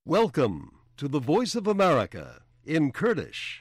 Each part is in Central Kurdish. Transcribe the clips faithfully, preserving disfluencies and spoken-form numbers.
Welcome to the Voice of America in Kurdish.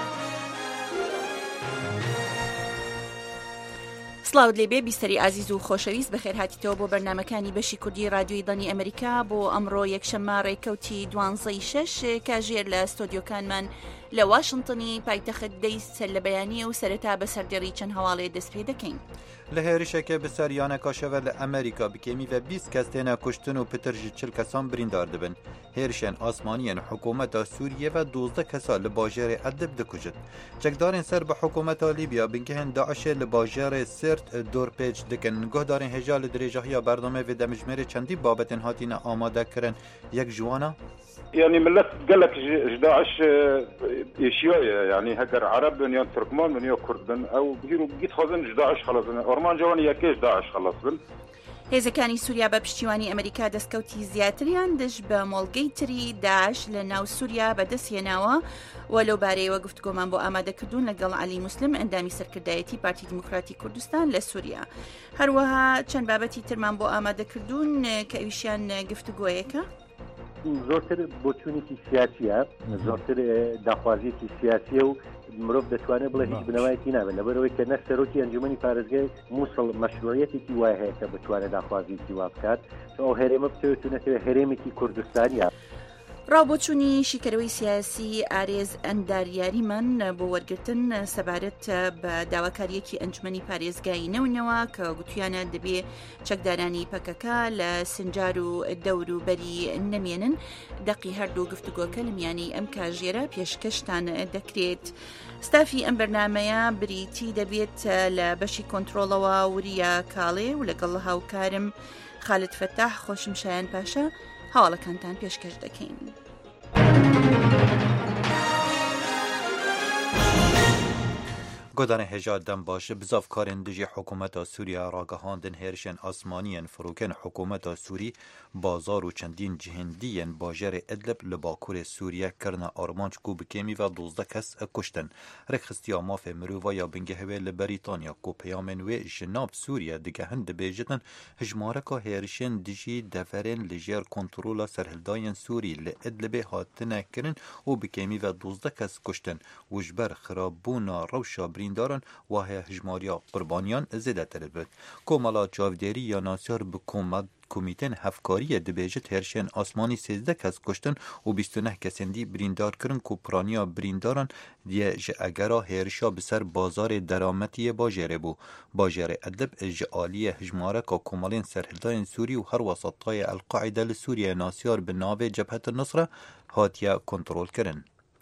سلااو لێبێ بیستەری ئازیز و خۆشەویست بەخێر هاتیتەوە بۆ بەرنامەکانی بەشی کوردی رادیۆی دڵنی ئەمریکا بۆ ئەمڕۆ یەکشەممە ڕێکەوتی دوانزەی شەش کاژێر لە ستۆدیۆکانمان لە واشنگتنی پایتەخت دەیست لە بەیانیە و سەرەتا بە سەردێڕی چەند هەواڵێ دەست پێ دەکەین. لە هێرشێکە بەسەریانە شەوە لە ئەمریکا بکەمی بە بیست کەس تێنە کوشتن و پترژی چل کەسان بریندار دەبن. هێرشێن ئاسمانیان حکوومەتە سووریە بە دوازدە کەسا لە باژێرێ ئەدب دەکوژن. چەکدارên سەر بە حکوومەتە لیبیا بنگهێن داعشێ لە باژێرێ سرت دۆرپێچ دکن. گۆدارên هێژا لە درێژەهەیە بەردەمە vê demijmêrê çendî babetên hatîne amadekirin. Yek ji wan e? يعني ملت قال لك داعش ايشياء يعني هكر عرب بن يا تركمان بن يا كرد بن او بيرو جيت خازن داعش خلاص اورمان جواني يكيش داعش خلاص بن هێزەکانی سووریا بە پشتیوانی ئەمریکا دەستکەوتی زیاتریان دژ بە مۆڵگەی تری داعش لە ناو سووریا بەدەستهێناوە و لەو بارەیەوە گفتگۆمان بۆ ئامادەکردوون لەگەڵ عەلی موسلم ئەندامی سەرکردایەتی پارتی دیموکراتی کوردستان لە سووریا. هەروەها چەند بابەتی ترمان بۆ ئامادەکردوون کە ئەویشیان گفتگۆیەکە زۆرتر بۆچوونێکی سیاسیە، زۆرتر داخوازیەکی سیاسیە و مرۆڤ دەتوانێت بڵێ هیچ بنەمایەکی نابێت لەبەرەوەی کە نە سەرۆکی ئەنجومەنی پارێزگای مووسڵ مەشروعیەتێکی وای هەیە کە بتوانێت داخوازیەکی وا بکات ئەو هەرێمە بتوێتونەتەوە هەرێمێکی کوردستانیە. ڕاوبۆچوونی شیکەرەوەی سیاسی ئارێز ئەنداریاریمان بۆ وەرگرتن سەبارەت بە داواکاریەکی ئەنجومەنی پارێزگای نەونەوە کە گوتویانە دەبێ چەکدارانی پەکەکە لە سنجار و دەور و بەری نەمێنن. دەقی هەردوو گفتوگۆکە لە میانەی ئەم کاژێرە پێشکەشتان دەکرێت. ستافی ئەم بەرنامەیە بریتی دەبێت لە بەشی کۆنتڕۆڵەوە وریە کاڵێ و لەگەڵ هاوکارم خالد فەتاح خۆشم شایان پاشا هەواڵەکانتان پێشکەش دەکەین. گۆدانە هێژا دەم باشە بزافکارên dijî حکوومەتا Sûriya ragihandin hêrişên asmaniyên firokên حکوومەتا Sûrî bazar û çendîn cihêndiyên bajarê Idlib li Bakurê Sûriye kirine armanc ku bi kêmî ve dozdeh kes kuştin. Rêkxistiya mafê mirova ya bingehê li Brîtanya ku peyamên wê ji nav Sûriye digehin dibêjin hejmareka hêrişên dijî deverên li jêr kontrola serhildayên Sûrî li Idlibê hatine kirin û bi kêmî ve dozdeh kes kuştin û ji ber xirabûna rewşa برینداران واه هجماریا قربانیان زیادتر بود. کومالا چاودێری یا ناسیار به کمیتین هفکاری دبیجت هرشین آسمانی سیزده کس کشتن و بیست و نه کسندی بریندار کرن که پرانیا برینداران دیه جه اگرا هرشا بسر بازار درامتی باجره بو. باجره ادلب جه آلی هجماره که کمالین سرهلداین سوری و هر وسطای القاعده لسوریه ناسیار به ناوه جبهت النصره هاتیه کنترول کرن.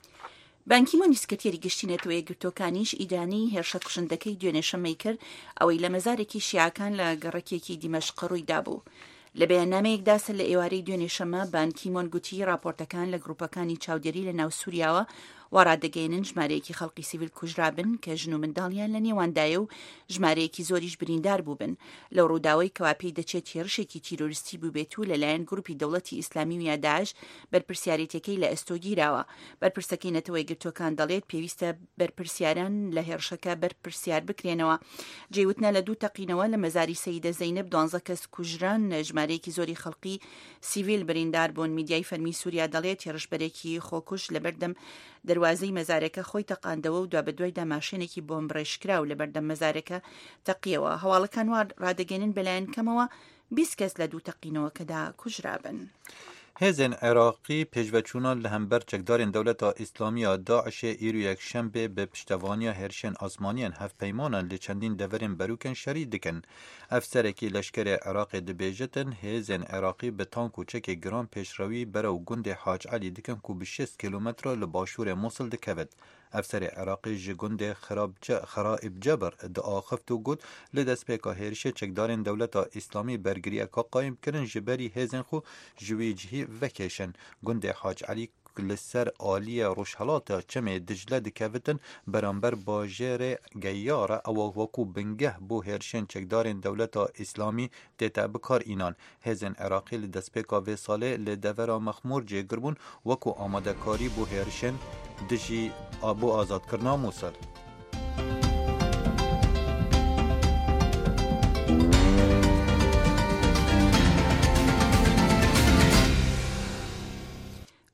بانکی مۆنی سکرتێری گشتینەتەوە یەکگرتوەکانیش ئیدانی هێرشە کوشندەکەی دوێنێشەمەی کرد ئەوەی لە مەزارێکی شیعەکان لە گەڕەکێکی دیمەشق ڕوویدا بوو. لە بەیاننامەیەکدا سەر لە ئێوارەی دوێنێشەمە بانکی مۆن گوتی راپۆرتەکان لە گروپەکانی چاودێری لە ناو سووریاوە وەڕادەگەێنن ژمارەیەکی خەڵکی سیڤیل کوژرابن کە ژن و منداڵیان لە نێواندایە و ژمارەیەکی زۆریش بریندار بووبن لە ڕووداوەی کەوا پێی دەچێت هێرشێکی تیرۆریستی بووبێت و لەلایەن گروپی دەوڵەتی ئیسلامی و یا داعش بەرپرسیارەتەکەی لە ئەستۆگیراوە. بەرپرسەکەی نەتەوەی گرتوەکان دەڵێت پێویستە بەرپرسیاران لە هێرشەکە بەرپرسیار بکرێنەوە. جێوتنە لە دوو تەقینەوە لە مەزاری سەیدە زەینەب دوانزە کەس کوژران ژمارەیەکی زۆری خەڵکی سیڤیل بریندار بوون. میدیای فەرمی سووریا دەڵێت هێرشبەرێکی خۆکوش لە بەردەم دەواازەی مەزارەکە خۆی تەقاندەوە و دوا بەدوایدا ماشێنێکی بۆمب ڕێژکرا و لە بەردەم مەزارەکە تەقیەوە. هەواڵەکان وا ڕادەگەێنن بەلایەن کەمەوە بیست کەس لە دوو تەقینەوەکەدا کوژرابن. هێزên عێراقی pêşveçûnan li hember çekdarên dewleta îslamiya Daişê îro yekşembe bi piştevaniya herişên asmaniyên hevpeymanan li çendîn deverên berûkên şerî dikin. Efserekî leşkerê Iraqê dibêjitin hêzên Iraqî bi tank û çekê giran pêşrewî berew gundê Hac Elî dikin ku bi şêst kîlometre li başûrê Mosul dikevin. Efserê Iraqî ji gundê Xeraîbceber diaxift û got li destpêka hêrişê çekdarên dewleta îslamî bergiriyeka qayîm kirin ji berî hêzên xwe ji wî cihî vekêşin. Gundê Hac Elî li ser aliye rojhelata çemê Dicle dikevitin beramber bajêrê Geyyara ew wekû bingeh bû hêrişên çekdarên dewleta îslamî tête bikar înan. Hêzên Iraqî li destpêka vê salê li devera mexmûr jêgirbûn wekû amadekarî bû hêrişên dijî bû azadkirina Mosul.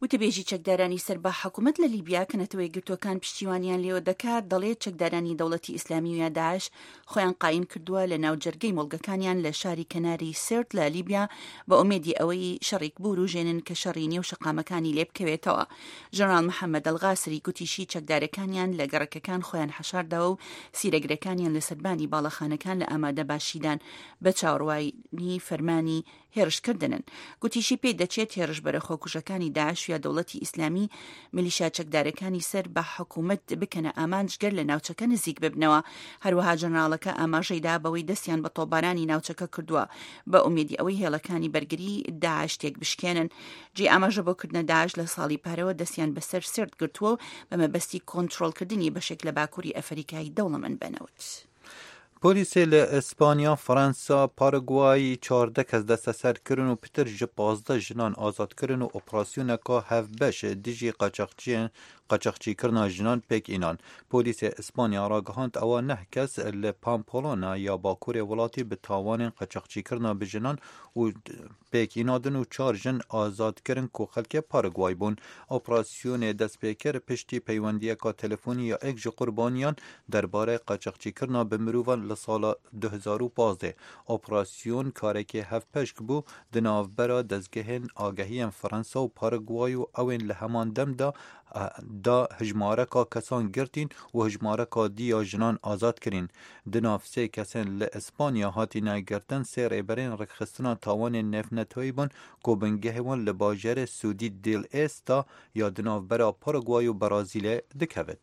وتبێژی چەکدارانی سەر بە حکوومەت لە لیبیا کە نەتەوەی گرتوەکان پشتیوانیان لێوە دەکات دەڵێت چەکدارانی دەوڵەتی ئیسلامی و داعش خۆیان قایم کردووە لە ناو جەرگەی مۆڵگەکانیان لە شاری کەناری سرت لە لیبیا بە ئومێدی ئەوەی شەڕێک بوروژێنن کە شەڕی نێو شەقامەکانی لێ بکەوێتەوە. ژەنەڕال محەممەد ئەلغاسری گوتیشی چەکدارەکانیان لە گەڕەکەکان خۆیان حەشارداوە و سیرەگرەکانیان لە سەربانی باڵەخانەکان لە ئامادە باشیدان بە چاوەڕوانی فەرمانی هێرشکردنن. گوتیشی پێی دەچێت هێرش بەرە خۆکوژەکانی داعش یا دەوڵەتی ئیسلامی میلیشیا چەکدارەکانی سەر بە حکوومەت بکەنە ئامانجگەر لە ناوچەکە نزیک ببنەوە. هەروەها ژەنەڕاڵەکە ئاماژەیدا بەوەی دەستیان بە تۆبارانی ناوچەکە کردووە بە ئومێدی ئەوەی هێڵەکانی بەرگری داعش تێک بشکێنن. جێ ئاماژە بۆکردنە داعش لە ساڵی پارەوە دەستیان بەسەر سرد گرتووە و بە مەبەستی کۆنتڕۆڵکردنی بەشێک لە باکووری ئەفریقای دەوڵەمەند بنەوت. پۆلیسێ لە ئیسپانیا، فەرەنسا، پارەگوای چواردە کەس دەستەسەرکردن و پتر ji پازدە jinan azadkirin û operasyoneka hevbeş dijî qaçaxçiyên qaçaxçîkirina jinan pêk înan. Polîsê İspanya ragihand ewa neh kes li Pamplona ya bakurê welatî bi tawanên qaçaxçîkirina bi jinan û pêk înadin û çar jin azadkirin ku xelkê Paragway bûn. Operasyonê destpêkir piştî peywendiyeka telefonî ya ek ji qurbaniyan derbarê qaçaxçîkirina bi mirovan li sala du hezar û panzdeh. Operasyon karekê hevpeşk bû di navbera dezgehên agehiyên Fransa û Paragway û ewên li heman dem da da hijmareka kesan girtîn û hijmareka diya jinan azad kirîn. Di nav sê kesên li İspanya hatîne girtin sê rêberên rêxistina tawanên nefnetoyî bûn ku bingehê wan li bajarê Sûdî Dêl Êsta ya di navbera Paragway û Brazîlê dikevit.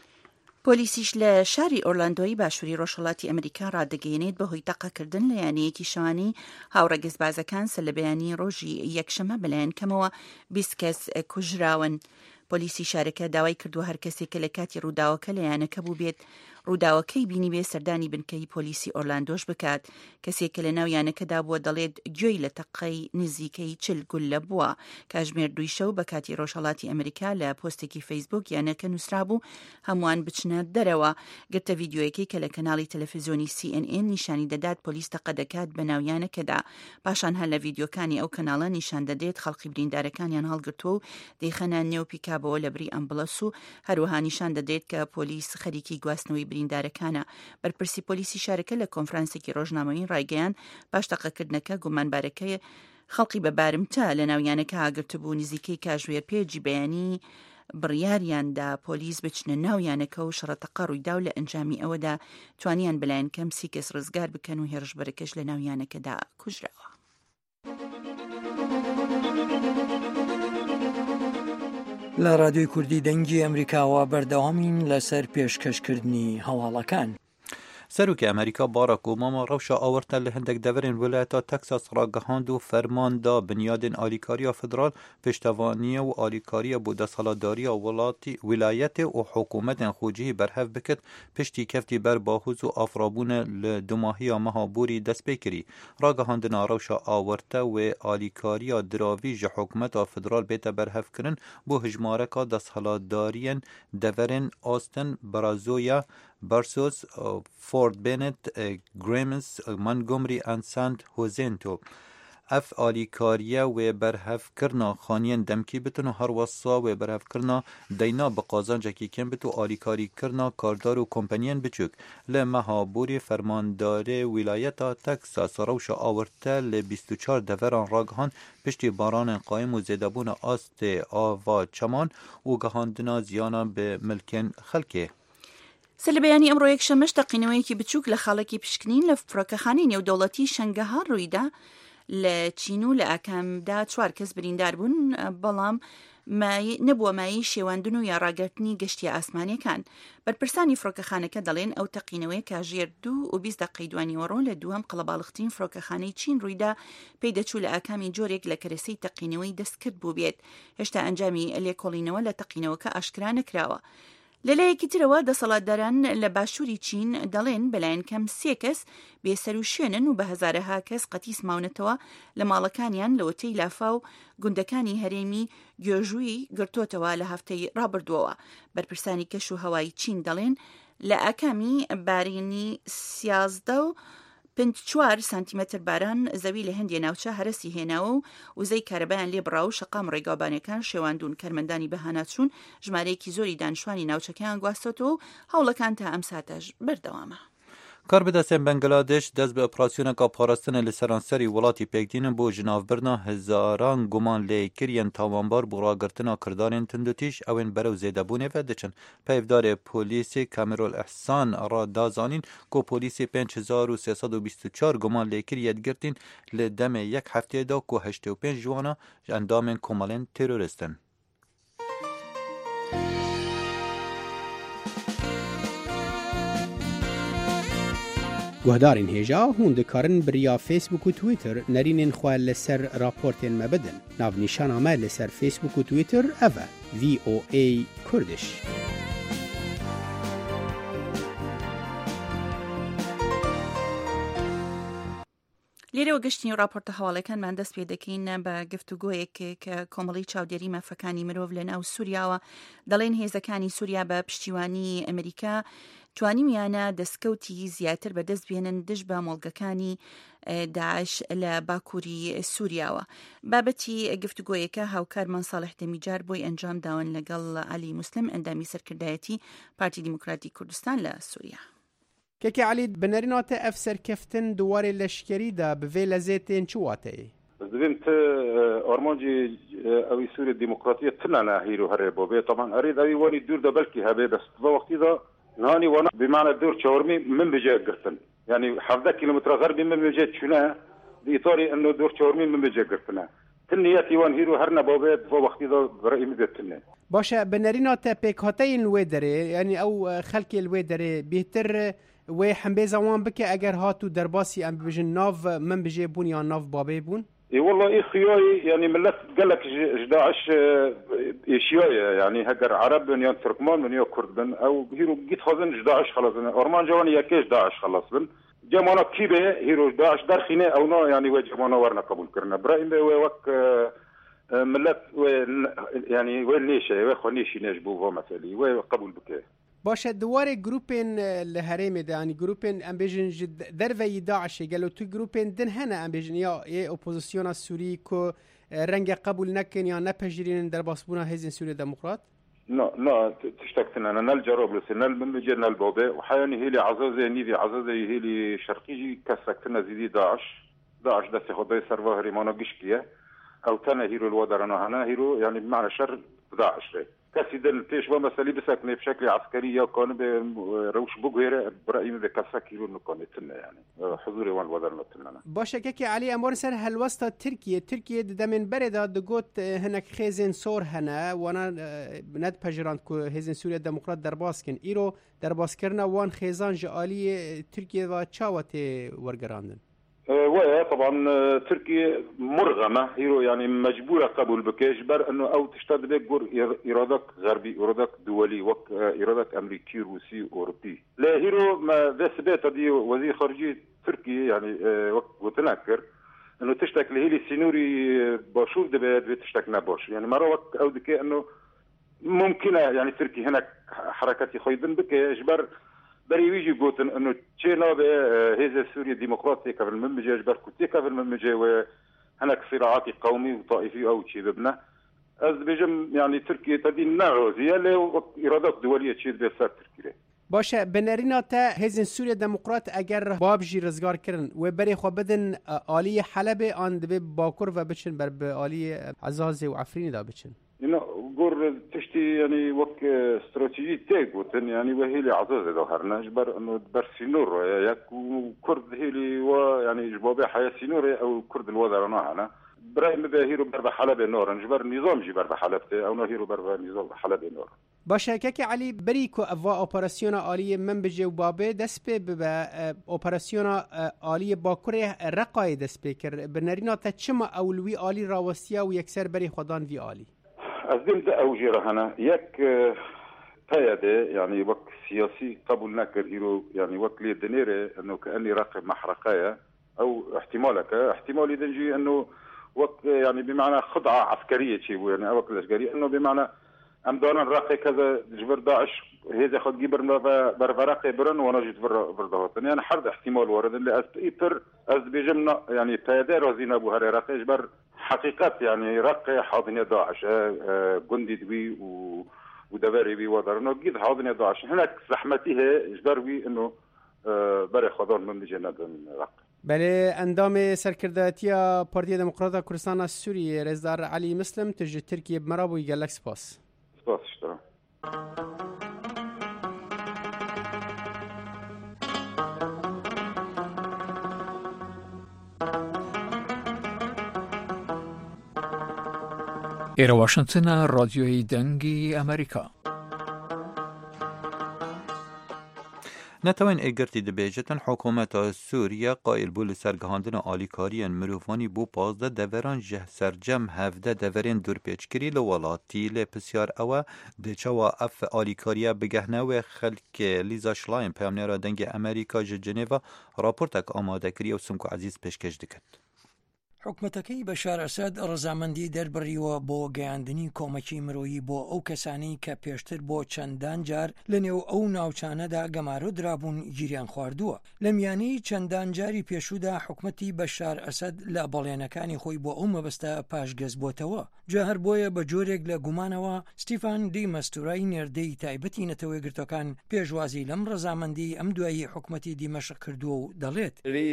پۆلیسیش لە شاری ئۆرلاندۆی باشووری ڕۆژهەڵاتی ئەمریکا ڕادەگەیەنێت بەهۆی تەقەکردن لە یانەیەکی شەوانی هاوڕێگەزبازەکان سەر لە بەیانی ڕۆژی یەکشەمە بەلایەن کەمەوە بیست کەس کوژراون. پۆلیسی شارەکە داوای کردووە هەر کەسێک کە لە کاتی ڕووداوەکە لە یانەکە بوو بێت ڕووداوەکەی بینی بێ سەردانی بنکەی پۆلیسی ئۆرلاندۆش بکات. کەسێک کە لە ناو یانەکەدا بووە دەڵێت گوێی لە تەقەی نزیکەی چل گولە بووە. کاتژمێر دوی شەو بە کاتی ڕۆژهەڵاتی ئەمریکا لە پۆستێکی فەیسبوک یانەکە نووسرا بوو هەمووان بچنە دەرەوە. گرتە ڤیدیۆیەکەی کە لە کەناڵی تەلەڤیزیۆنی سی ئێن ئێن نیشانی دەدات پۆلیس تەقە دەکات بە ناو یانەکەدا. پاشان هەر لە ڤیدیۆکانی ئەو کەناڵە نیشان دەدێت خەڵکی بریندارەکانیان هەڵگرتووە و دەیخەنە نێو پیکابەوە لە بری ئەمبڵەس و هەروەها نیشان دەدێت کە پۆلیس خەریکی گواستنەوەی بریندارەکانە. بەرپرسی پۆلیسی شارەکە لە کۆنفرانسێکی ڕۆژنامەوەی ڕایگەیان باش تەقەکردنەکە گومانبارەکەی خەڵکی بە بارمتە لە ناویانەکە ئاگرتبوو نزیکەی کاژوێر پێجی بەیانی بڕیاریاندا پۆلیس بچنە ناویانەکە و شەڕەتەقە ڕوویدا و لە ئەنجامی ئەوەدا توانیان بەلایەن کەم سی کەس ڕزگار بکەن و هێرشبەرەکەش لە ناویانەکەدا کوژراوە. لە رادیۆی کوردی دەنگی ئەمریکاوە بەردەوامین لەسەر پێشکەشکردنی هەواڵەکان. سەرۆکی ئەمریکا باراک ئۆباما ڕەوشە ئاوەرتە لە هەندێک دەڤەرێن ویلایەتە تەکساس ڕاگەهاند و فەرماندا بنیادên ئالیکاریya فدرال پێشتەوانیە و ئالیکاریە بۆ دەسەڵاتداریya وڵاتی ویلایەتێ و حکوومەتên خۆجیی بەرهەف بکرد پشتی کەفتی بەر باهوز و ئافرابوونە لە دوماهیya meha borî dest pê kirî. Ragihandina rewşa awerte wê alîkariya diravî ji hikûmeta federal bête berhevkirin bû hijmareka desthilatdariyên deverên Austin, Brazoya, Bersos, Fort Bennett, Grimes, Montgomery and San Jacinto. Ev alîkariye wê berhevkirina xaniyên demkî bitin û her wesa wê berhevkirina deyna bi qazancekî kêm bit û alîkarîkirina kardar û kompaniyên biçûk. Li meha borî fermandarê wîlayeta Texas rewşa awirte li bîst û çar deveran ragihand piştî baranên qayîm û zêdebûna astê ava çeman û gihandina ziyanan bi milkên xelkê. سەر لە بەیانی ئەمڕۆ یەکشەمەش تەقینەوەیەکی بچووک لە خاڵێکی پشکنین لە فڕۆکەخانەی نێودەوڵەتی شەنگەهار ڕوویدا لە چین و لە ئاکامدا چوار کەس بریندار بوون بەڵام نەبووە مایی شێواندن و یاڕاگررتنی گەشتی ئاسمانیەکان. بەرپرسانی فڕۆکەخانەکە دەڵێن ئەو تەقینەوەی کاژێر دوو و بیست دقەی دوانیوەڕۆ لە دووەم قەڵەباڵغترین فڕۆکەخانەی چین ڕوویدا پێی دەچوو لە ئاکامی جۆرێک لە کەرەسەی تەقینەوەی دەستکرد بوو بێت. هێشتا ئەنجامی لێکۆڵینەوە لە تەقینەوەکە ئاشکرا نەکراوە. لەلایەکی ترەوە دەسەڵاتداران لە باشووری چین دەڵێن بەلایەن کەم سێ کەس بێسەر و شوێنن و بە هەزارەها کەس قەتیس ماونەتەوە لە ماڵەکانیان لە وتەی لافا و گوندەکانی هەرێمی گوێژووی گرتوتەوە لە هەفتەی ڕابردووەوە. بەرپرسانی کەش و هەوای چین دەڵێن لە ئاکامی بارینی سیازدە و پنج چوار سانتیمەتر باران زەوی لە هەندێ ناوچە هەرسی هێناوە و وزەی کارەبایان لێ بڕاو و شەقام ڕێگابانەکان شێواندون کارمەندانی بەهاناچوون ژمارەیەکی زۆری دانیشتوانی ناوچەکەیان گواستۆتەوە و هەوڵەکان تا ئەم ساتەش بەردەوامە. کاربدەستên بنگلادێش دەست بە ئۆپراسیۆنێکا پاراستنە li seranserî welatî pêkdînin bo ji navbirina hezaran guman lêkiriyên tawanbar bû ragirtina kirdarên tundutîş ew ên berew zêdebûnê ve diçin. Peyvdarê polîsê Kamerol Ehsan ra dazanîn ku polîsê pênc hezar û sê sed û bîst û çar guman lêkiriyê girtin li demê yek hefteyê da ku heştê û pênc ciwana ji endamên komalên terorist in. گوهدارین هێژا هون دikarin biriya Facebook û Twitter nerînên xwe li ser raportên me bidin. Navnîşana me li ser Facebook û Twitter ev e V O A Kurdish. لێرەوە گەشتنی و راپۆرتە هەواڵەکانمان دەست پێ دەکەین بە گفتوگۆیەک کە کۆمەڵی چاودێری مافەکانی مرۆڤ لە ناو سووریاوە دەڵێن هێزەکانی سووریا بە پشتیوانی ئەمریکا توانیمیانە دەستکەوتی زیاتر بەدەست بێنن دژ بە مۆڵگەکانی داعش لە باکووری سووریاوە. بابەتی گفتوگۆیەکە هاوکارمان ساڵح دەمیجار بۆی ئەنجام داون لەگەڵ علی موسلم ئەندامی سەرکردایەتی پارتی دیموکراتی کوردستان لە سووریا. کەکی علی بنەریناتە ئەف سەرکەفتن دووارێ لەشکریدا بڤێ لە زێتێن چ واتەیە؟ دبیم ت ئۆرمانجی ئەوی سووری دیموکراتیە تنانە هیر و هەرێ بۆ بێ طبعا ئەرێد ئەوی وەری دوور دە بەلکی هەبێ بەست بە وەختیدا نانی وەنا بمعنى دوور چاورمی من بجێ گرتن يعني حەڤدە کیلۆمتر غەربی من بجێ چونە دیتۆری ئەنۆ دوور چاورمی من بجێ گرتنە تنیەتی وان هیر و هەرنە بۆ بێت بۆ وەختیدا بڕێ میدەتنێ باشە بنەریناتە پێکهاتەین لێ دەرێ ینی ئەو خەلکی لێ دەرێ بێتر وی حمبه زمان بکه اگر هاتو درباسی ام بجن ناف من بجي بون یا ناف بابي بون اي والله اي خيوي يعني ملت قال لك داعش اشياء يعني هجر عرب من تركمان من كردن او هيرو جيت خازن داعش خلاص ارمان جواني يكيش داعش خلاص بن جمانا كيبه هيرو داعش درخينه او نو يعني وجمانا ورنا قبول كرنا برايم وك ملت يعني وين نيشه وخنيشي نجبو مثلي وقبول بك باشه دواره گروپین لهرمه ده یعنی گروپین ام بیژن در وی داعش گلو تو گروپین دن هنه ام بیژن یا ای اپوزیسیون سوری کو رنگ قبول نکن یا نپذیرین در باسبونا حزب سوری دموکرات لا لا تشتكتنا انا نلجرب لسنا المنجر نلبوبه وحياني هي لي عزازه نيفي عزازه هي لي شرقيجي كسكتنا زيدي داعش داعش دسي خدای سروا هرمانو گشكيه او تنا هيرو الودرنا هنا هيرو يعني بمعنى شر داعش لي كسيدن فيش ومسالي بسكنه بشكل عسكري يا كان بروش بوغيره برايي من كسكيرو نكونتنا يعني حضوري وان ودرنا تننا باشه كي علي امور سر هالوسطه تركيا تركيا دمن بردا دغوت هناك خيزن سور هنا وانا ند بجراند كو هزن سوريا ديمقراط درباسكن ايرو درباسكرنا وان خيزان جالي تركيا و تشاوتي ورغراندن ويا طبعا تركيا مرغمة هيرو يعني مجبورة قبول بكيش بر انه او تشتد بيقور ارادك غربي ارادك دولي وك ارادك امريكي روسي اوروبي لا هيرو ما ذا سبات دي وزير خارجية تركيا يعني وقت وتنكر انه تشتك لهيلي سينوري باشور دبات تشتك نباش يعني مرة وقت او دكي انه ممكنة يعني تركيا هناك حركاتي خيدن بكيش بر بري ويجي قوتن انه تشينا هذا سوريا ديمقراطية قبل من مجي اجبر كنتي قبل من مجي وهناك صراعات قومي وطائفي او شيء ببنا از بيجم يعني تركيا تدين نعوزية لو ارادات دولية تشيد بيسار تركيا باشه بنرينا تا هزن سوريا ديمقراط اگر بابجي رزگار کرن و بري خو بدن آلية حلب آن دبي باكور و بچن بر آلية عزازي و عفرين دا بچن إنه قر تشتي يعني وك استراتيجية تاجوتن يعني وهيلي عزازة ظهرنا جبر إنه برسينور ياك وكرد هيلي ويعني جبابي حياة سينور أو كرد الوضع رناهنا برايم بهيرو بربع حلب النور جبر نظام جبر بحلبته أو نهيرو بربع نظام حلب النور باشه كاكي علي بريكو افوا اوبراسيونا آلية من بجي وبابي دسبي ببا اوبراسيونا آلية باكوري رقاي دسبي كر بنرينا تشما اولوي آلي راوسيا ويكسر بري خدان في آلي أزدم ده أوجيره هنا يك قيادة يعني وك سياسي قبل نكر هيرو يعني وك لي دنيرة إنه كأني راقب محرقايا أو احتمالك احتمالي دنجي إنه وك يعني بمعنى خدعة عسكرية شيء يعني أو عسكرية إنه بمعنى أمدانا راقي كذا جبر داعش هذا خد جيبر برفرق برن ونجد بردهاتن يعني حرد احتمال وارد اللي أستيبر أز بيجمنا يعني تادر وزين أبو هري رقيش بر حقيقات يعني رقي حاضن داعش جندي دوي ودباري بي ودرنا جيد حاضن داعش هناك زحمتها جبروي إنه برای خودان من می‌جند رقم. بله اندام سرکرداتیا پارتی دموکرات کردستان سوریه رزدار علی مسلم تجی ترکیه بمرابو یگلک سپاس. سپاس اشترام. ئێرە واشنگتنە ڕادیۆی دەنگی ئەمریکا. نتوان اگرتی دبیجتن حکومت سوریه قائل بول سرگهاندن آلیکاری مروفانی بو پازده دوران جه سرجم هفده دورین دور پیچکری لولاتی لپسیار اوه دچوا اف آلیکاری بگهنه خلک لیزا شلاین پیامنیرا دنگ امریکا جه جنیوه راپورتک آماده کری و سمکو عزیز پیشکش دکت. حکومەتەکەی بەشار ئەسەد ڕەزامەندی دەربڕیوە بۆ گەیاندنی کۆمەکی مرۆیی بۆ ئەو کەسانی کە پێشتر بۆ چەندان جار لەنێو ئەو ناوچانەدا گەمارۆ درابوون گیریان خواردووە. لە میانەی چەندان جاری پێشوودا حکومەتی بەشار ئەسەد لە بەڵێنەکانی خۆی بۆ ئەو مەبەستە پاشگەز بۆتەوە. جا هەر بۆیە بە جۆرێک لە گومانەوە ستیفان دی مەستورای نێردەی تایبەتی نەتەوەی گرتوەکان پێشوازی لەم ڕەزامەندی ئەم دوایی حکومەتی دیمەشق کردووە و دەڵێت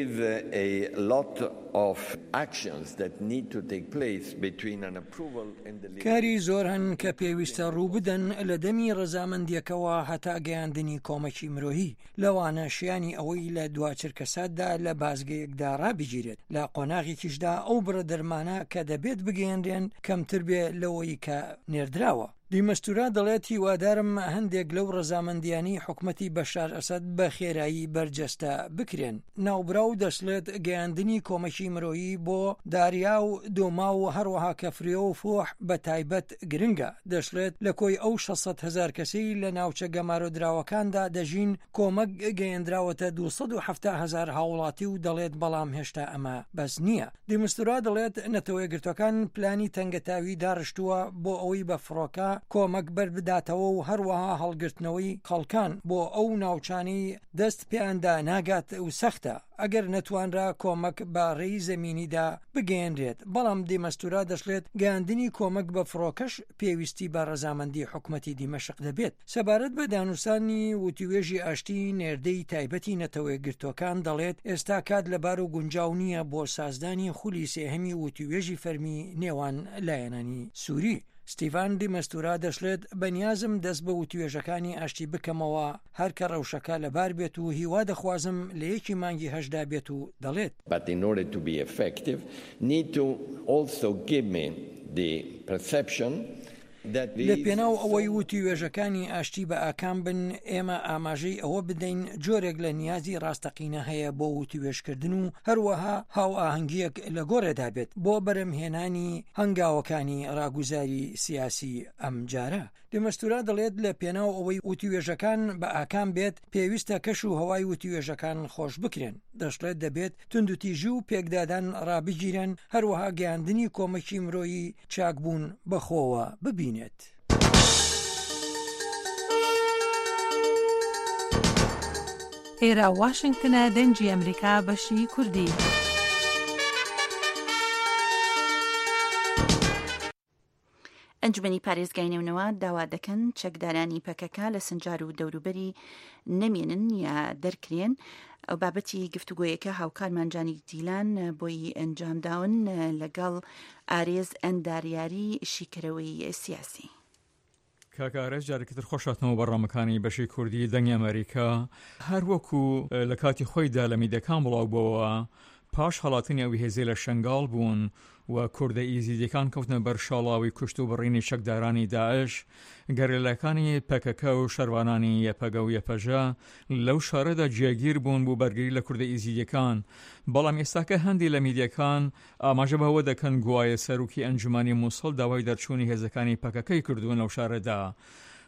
کاری زۆر هەن کە پێویستە ڕوو بدەن لە دەمی ڕەزامەندیەکەوە هەتا گەیاندنی کۆمەکی مرۆیی لەوانە شیانی ئەوەی لە دواچرکەساتدا لە بازگەیەکدا ڕابگیرێت لە قۆناغێکیشدا ئەو بڕەدەرمانە کە دەبێت بگەیاندرێن کەمتر بێ لەوەی کە نێردراوە. دیمەستورا دەڵێت هیوادارم هەندێک لەو ڕەزامەندیانی حکومەتی بەشار ئەسەد بە خێرایی بەرجەستە بکرێن. ناوبراو دەسڵێت گەیاندنی کۆمەکی مرۆیی بۆ داریا و دۆما و هەروەها کەفریە و فۆح بە تایبەت گرنگە. دەسڵێت لە کۆی ئەو شەشسەد هەزار کەسەی لە ناوچە گەمارۆدراوەکاندا دەژین کۆمەک گەیاندراوەتە دووسەد و هەفتە هەزار هاوڵاتی و دەڵێت بەڵام هێشتا ئەمە بەس نییە. دیمەستورا دەڵێت نەتەوەی گرتوەکان پلانی تەنگەتاوی داڕشتووە بۆ ئەوەی بە فڕۆکە کۆمەک بەربداتەوە و هەروەها هەڵگرتنەوەی خەڵکان بۆ ئەو ناوچانی دەست پێیاندا ناگات و سەختە ئەگەر نەتوانرا کۆمەک بە ڕێی زەمینیدا بگەیەنرێت. بەڵام دیمەستورا دەشڵێت گەیاندنی کۆمەک بە فڕۆکەش پێویستی بە ڕەزامەندی حکومەتی دیمەشق دەبێت. سەبارەت بە دانووسانی وتیوێژی ئاشتی نێردەی تایبەتی نەتەوەی گرتوەکان دەڵێت ئێستا کات لەبار و گونجاو نییە بۆ سازدانی خولی سێهەمی وتیوێژی فەرمی نێوان لایەنانی سووری. ستیڤان دیمەستورا دەشڵێت بەنیازم دەست بە وتوێژەکانی ئاشتی بکەمەوە هەر کە ڕەوشەکە لەبار بێت و هیوا دەخوازم لە یەکی مانگی هەشدا بێت و دەڵێت But in order to be effective need to also give me the perception لە پێناو ئەوەی وتی وێژەکانی ئاشتی بە ئاکام بن ئێمە ئاماژەی ئەوە بدەین جۆرێک لە نیازی ڕاستەقینە هەیە بۆ وتی وێژکردن و هەروەها هاو ئاهەنگیەک لە گۆڕێدا بێت بۆ بەرەمهێنانی هەنگاوەکانی ڕاگوزاری سیاسی ئەم جارە. دیمەستورا دەڵێت لە پێناو ئەوەی وتی وێژەکان بە ئاکام بێت پێویستە کەش و هەوای وتی وێژەکان خۆش بکرێن. دەشڵێت دەبێت توندوتیژی و پێکدادان ڕابگیرن هەروەها گەیاندنی کۆمەکی مرۆیی چاکبوون بەخۆوە ببینێت. ئێرە واشنگتنە دەنگی ئەمریکا بەشی کوردی. ئەنجومەنی پارێزگای نێونەوە داوا دەکەن چەکدارانی پەکەکە لە سنجار و دەوروبەری نەمێنن یا دەرکرێن. ئەو بابەتی گفتوگۆیەکە هاوکارمانجانی دیلان بۆی ئەنجامداون لەگەڵ ئارێز ئەنداریاری شیکەرەوەی سیاسی. کاکارێز جارێکتر خۆشاتنەوە بەڕامەکانی بەشی کوردی دەنگی ئەمریکا هەروەکو لە کاتی خۆیدا لە میدەکان بڵاو بووە پاش هەڵاتنی ئەوی هێزێ لە شنگال بوون و کوردە ئیزیدیەکان کەوتنە بەر شاڵاوی کوشت و بڕینی شەکدارانی داعش گەرێلەکانی پەکەکە و شەروانانی یەپەگە و یەپەژە لەو شارەدا جێگیر بوون بۆ بەرگری لە کوردە ئیزیدیەکان. بەڵام ئێستاکە هەندی لە میدیەکان ئاماژە بەوە دەکەن گوایە سەرروکی ئەنجومانی مووسڵ داوای دەرچوونی هێزەکانی پەکەکەی کردوون لەو شارەدا.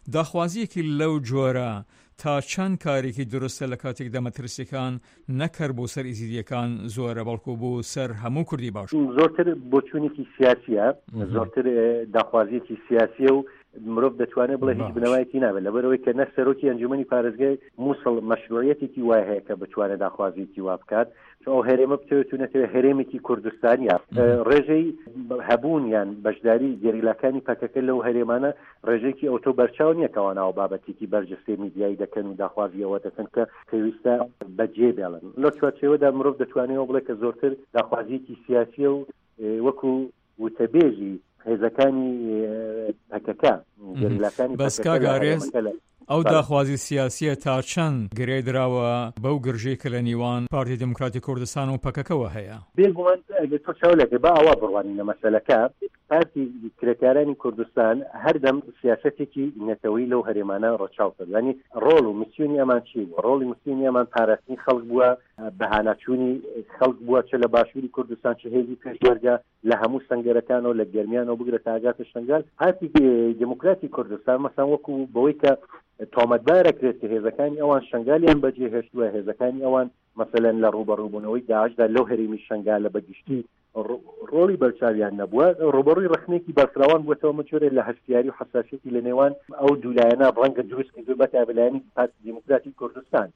داخوازیەکی لەو جۆرە تا چەند کارێکی دروستە لە کاتێکدا مەترسیەکان نەکرد بۆ سەر ئیزیدیەکان زۆرە بەڵکو بۆ سەر هەموو کوردی باش زۆرتر بۆچوونێکی سیاسیە زۆرتر داخوازیەکی سیاسیە و مرۆڤ دەتوانێت بڵێ هیچ بنەوایەکی نابێت لەبەرەوەی کە نە سەرۆکی ئەنجومەنی پارێزگای مووسڵ مەشروعیەتێکی وای هەیە کە بتوانێت داخوازیەکی وا بکات ئەو هەرێمە بتوێتونێتەوە هەرێمێکی کوردستانیا ڕێژەی هەبوونیان بەشداری گەریلاکانی پەکەکە لەو هەرێمانە ڕێژێکی ئۆتۆ بەرچاو نییە کەوانەوە بابەتێکی بەرجەستێ میدیایی دەکەن و داخوازیەوە دەکەن کە پێویستە بەجێ بێڵن لەو چوارچێوەدا مرۆڤ دەتوانێتەوە بڵێ کە زۆرتر داخوازیەکی سیاسیە و وەکو وتەبێژی هێزەکانی پەکەکە گەریلاکانی پەکەکە ئەو داخوازی سیاسیە تا چەند گرێ دراوە بەو گرژەی کە لە نیوان پارتی دموکراتی کوردستان و پەکەکەوە هەیە بێگومان ئەگەر تۆ چاولەکە با ئەوە بڕوانینە مەسەلەکە پارتی کرێکارانی کوردستان هەردەم سیاسەتێکی نەتەوەی لەو هەرێمانە ڕەچاو کرد ینی ڕۆڵ و میسیۆنی ئەمان چی بووە ڕۆڵی میسیۆنی ئەمان پاراستنی خەڵک بووە بەهانەچوونی خەڵک بووە چ لە باشووری کوردستان چ هێزی پێشوەرگە لە هەموو سەنگەرەکانەوە لە گەرمیانەوە بگرە تا ئاگاتە شنگال پارتی دموکراتی کوردستان مەسەڵەن وەکو بەوەی کە تۆمەتبارەکرێت کە هێزەکانی ئەوان شنگالیان بەجێ هێشتووە هێزەکانی ئەوان مەسەلەن لە ڕوبەڕووبوونەوەی داعشدا لەو هەرێمی شنگالە بەگشتی ڕۆڵی بەرچاویان نەبووە ڕوبەڕووی ڕخنێکی بەرفراوان بووەتەوە مەجۆرێت لە هەستیاری و حساسیەتی لە نێوان ئەو دوولایەنە ڕەنگە دروست کردو بە تابلایانی پارتی دموکراتی کوردستان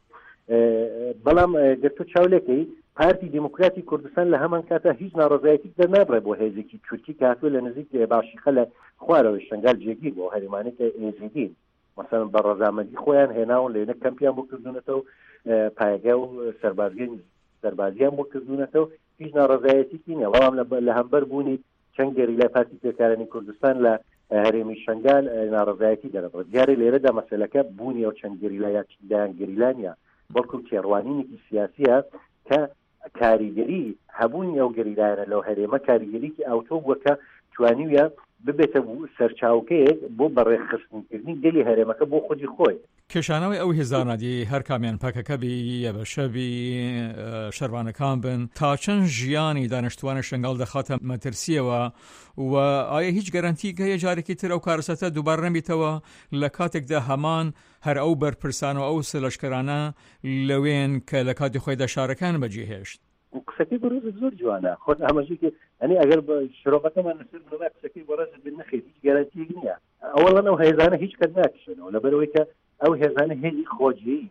بەڵام گەرتۆ چاولەکەی پارتی دموکراتی کوردستان لە هەمان کاتە هیچ ناڕزایەتی دەرنابڕێ بۆ هێزێکی تورکی کاتوە لە نزیک باشیخە لە خوارەوەی شنگال جێگیر بۆ هەرێمانێکە ئێزیدین مثلا بە ڕەزامەندی خۆیان هێناون لێنە کەمپیان بۆ کردوونەتەوە پایگە و سەربازگەی سەربازیان بۆ کردوونەتەوە هیچ ناڕزایەتێکی نییە بەڵام لە هەمبەر بوونی چەند گەریلای پارتی پێکارانی کوردستان لە هەرێمی شنگال ناڕزایەتی دەرەبڕێت دیارە لێرەدا مەسەلەکە بوونی ئەو چەند گەریلایە دایان گەریلانە بەڵکو تێڕوانینێکی سیاسیە کە کاریگەری هەبوونی ئەو گەریلایەنە لەو هەرێمە کاریگەریکی ئاوتۆ بووە کە توانیویە ببێتە سەرچاوکەیەک بۆ بەڕێخستنکردنی گەلی هەرێمەکە بۆ خودی خۆی کێشانەوەی ئەو هێزانادی هەر کامیان پاکەکە بی یەبەشەبی شەروانەکان بن تا چەند ژیانی دانیشتوانە شنگال دەخاتە مەترسیەوە و ئایا هیچ گەرانتی هەیە جارێکی تر ئەو کارەسەتە دووبار نەبیتەوە لە کاتێکدا هەمان هەر ئەو بەرپرسان و ئەو سلەشکەرانە لەوێن کە لە کاتی خۆیدا شارەکان بەجێهێشت قسەکەی بەڕۆژ زۆر جوانە خۆت ئەمەژی ئەنی ئەگەر شرۆڤەکەمان لەسەر بڵێ قسەکەی بەڕۆژ بن نەخێت هیچ گەرانتیەک نییە ئەوەڵەن ئەو هێزانە هیچ کەس ناکشنەوە لەبەرەوەی کە ئەو هێزانە هێزی خۆجی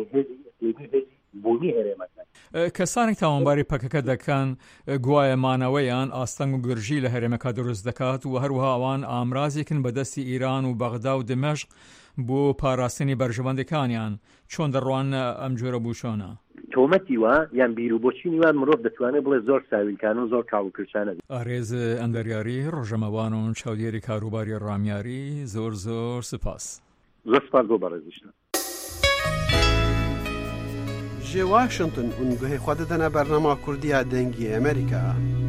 هێزی بوونی هەرێمەکە کەسانێک تاوانباری پەکەکە دەکەن گوایەمانەوەیان ئاستەنگ و گرژی لە هەرێمەکە دروست دەکات و هەروەها ئەوان ئامرازێکن بەدەستی ئیران و بەغدا و دمەشق بۆ پاراستنی بەرژەوەندەکانیان چۆن دەڕوان ئەم جۆرە بوشۆنە تۆمەتی وە یان بیر و بۆچینی وان مرۆڤ دەتوانێت بڵێ زۆر ساویلکان و زۆر کاڵوکرچانە ئارێز ئەندەریاری ڕۆژەمەوان و چاودێری کاروباری ڕامیاری زۆر زۆر سپاس زۆر سپاس بۆ بەڕێزیشتن ji Washington û guhê xwe didine bernama Kurdiya dengî Amerîka.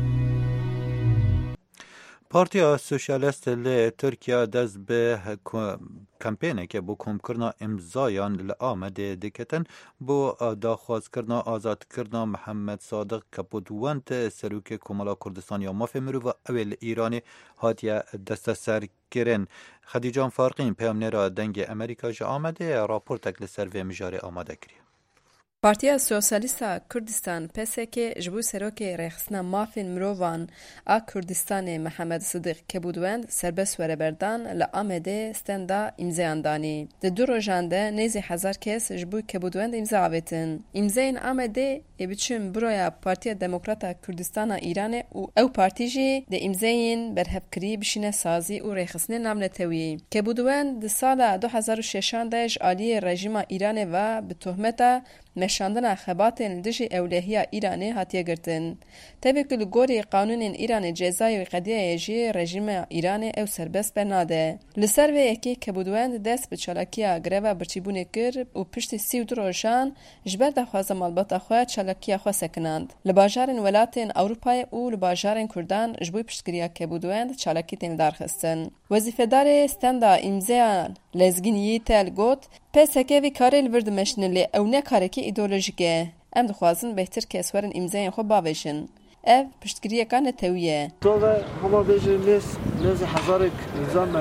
Partiya Sosyalist li Tirkiye dest bi kampêneke bû komkirina imzayan li Amedê diketin bo daxwazkirina azadkirina Mihemed Sadiq Kepûdwend serokê Komala Kurdistan ya mafê mirova ew ê li Îranê hatiye desteserkirin. Xedîcan Farqîn peyamnêra dengê Amerîka ji Amedê raportek li ser vê mijarê amade kiriye. Partiya Sosyalista Kurdistan P S K ji bo serokê rêxistina mafên mirovan a Kurdistanê Mihemed Sadiq Kepûdwend serbest were berdan li Amedê stenda îmzayan danî. Di du rojan de nêzî hezar kes ji bo Kepûdwend îmza avêtin. Îmzayên Amedê ê biçin büroya Partiya Demokrata Kurdistana Îranê û ew partî jî di îmzayên berhevkirî bişîne sazî û rêxistinê navnetewî. Kepûdwend di sala du hezar û şêşan de ji aliyê rejîma Îranê ve bi tohmeta meşandina xebatên li dijî ewlehiya Îranê hatiye girtin. Tevê ku li gorî qanûnên Îranê cezayê qediyayê jî rejîma Îranê ew serbest bernade. Li ser vê yekê Kepûdwend dest bi çalakiya greva birçîbûnê kir û piştî sî û du rojan ji ber daxwaza malbata xwe çalakiya xwe sekinand. Li bajarên welatên Ewropayê û li bajarên Kurdan ji bo piştgiriya Kepûdwend çalakî tên darxistin. Wezîfedarê stenda îmzayan lezgîniyî tel got P S K vî karê li vir dimeşinin lê ew ne karekî îdeolojîk e. Em dixwazin bêhtir kes werin îmzayên xwe bavêjin. Ev piştgiriyeka netewî ye. Tove hema bêjin lês lêzî hezarek îmza me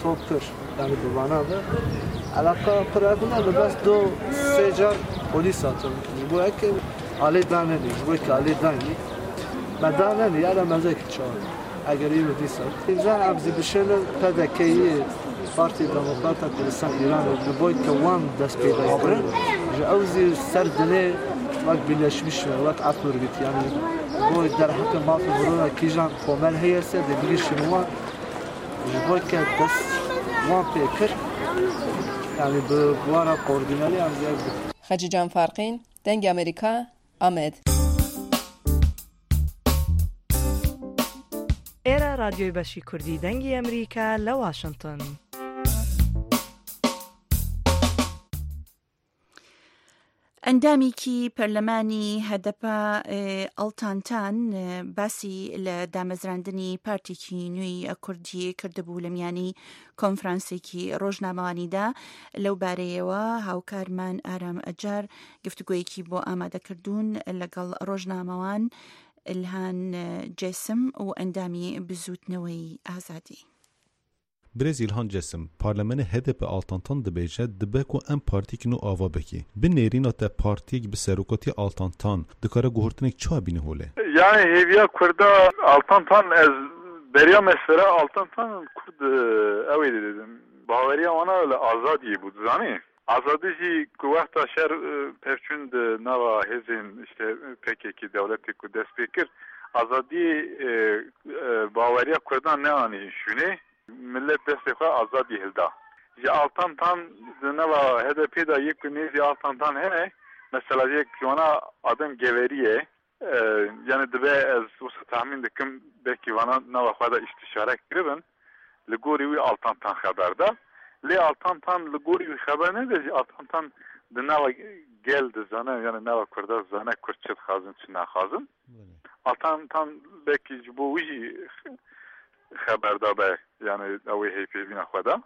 تو پر یعنی بوانا به علاقه پرابنا بس دو سه جار پلیس آتم بو اک علی دانه نی بو که علی دانی مدانه نی یالا مزک چهار اگر یه دیسا اینجا ابزی بشن تدکی پارتی دموکرات کردستان ایران بو که وام دست پیدا کرد جوزی سردنه وقت بلش میشه وقت عطور بیت یعنی بو در حق ما في برونا كيجان كومل هي سد بيجي شنو جبوي كان بس وان بيكر يعني بوارا كوردينالي عم زي خجي جان فارقين دنگ امريكا امد ايرا راديو بشي كردي دنگ امريكا لواشنطن ئەندامێکی پەرلەمانی هەدەپە ئەڵتانتان باسی لە دامەزراندنی پارتێکی نوێی کوردی کردبوو لە میانی کۆنفرانسێکی ڕۆژنامەوانیدا لەو بارەیەوە هاوکارمان ئارام ئەجار گفتوگۆیەکی بۆ ئامادەکردوون لەگەڵ ڕۆژنامەوان ئیلهان جێسم و ئەندامی بزوتنەوەی ئازادی. برزیل هان جسم پارلمان هدپ آلتانتان دبیجه دبکو ام پارتی کنو آوا بکی به نیرینا تا پارتیک به سروکاتی آلتانتان دکاره گوهرتنک چا بینه هوله؟ یعنی هیویا کرده آلتانتان از بریا مسفره آلتانتان کرد اوی دیدم باوری آنها آزادی بود زنی آزادیشی که وقتا شهر پرچوند نوا هزین işte پکیکی دولتی که دست بکر آزادی باوری کردن نه آنی شونه millet destekle azadi hilda. Ya altan tan neva H D P'da yek nezi altan tan hene mesela yek ona adam geveriye yani dve az usta tahmin dikim belki bana neva fada istişare kiribin ligori wi altan tan haberda li altan tan ligori wi haber ne de altan tan neva geldi zana yani neva kurda zana kurçet khazın çina khazın altan tan belki bu wi خبردا به یعنی اوی هیپی بنا خدا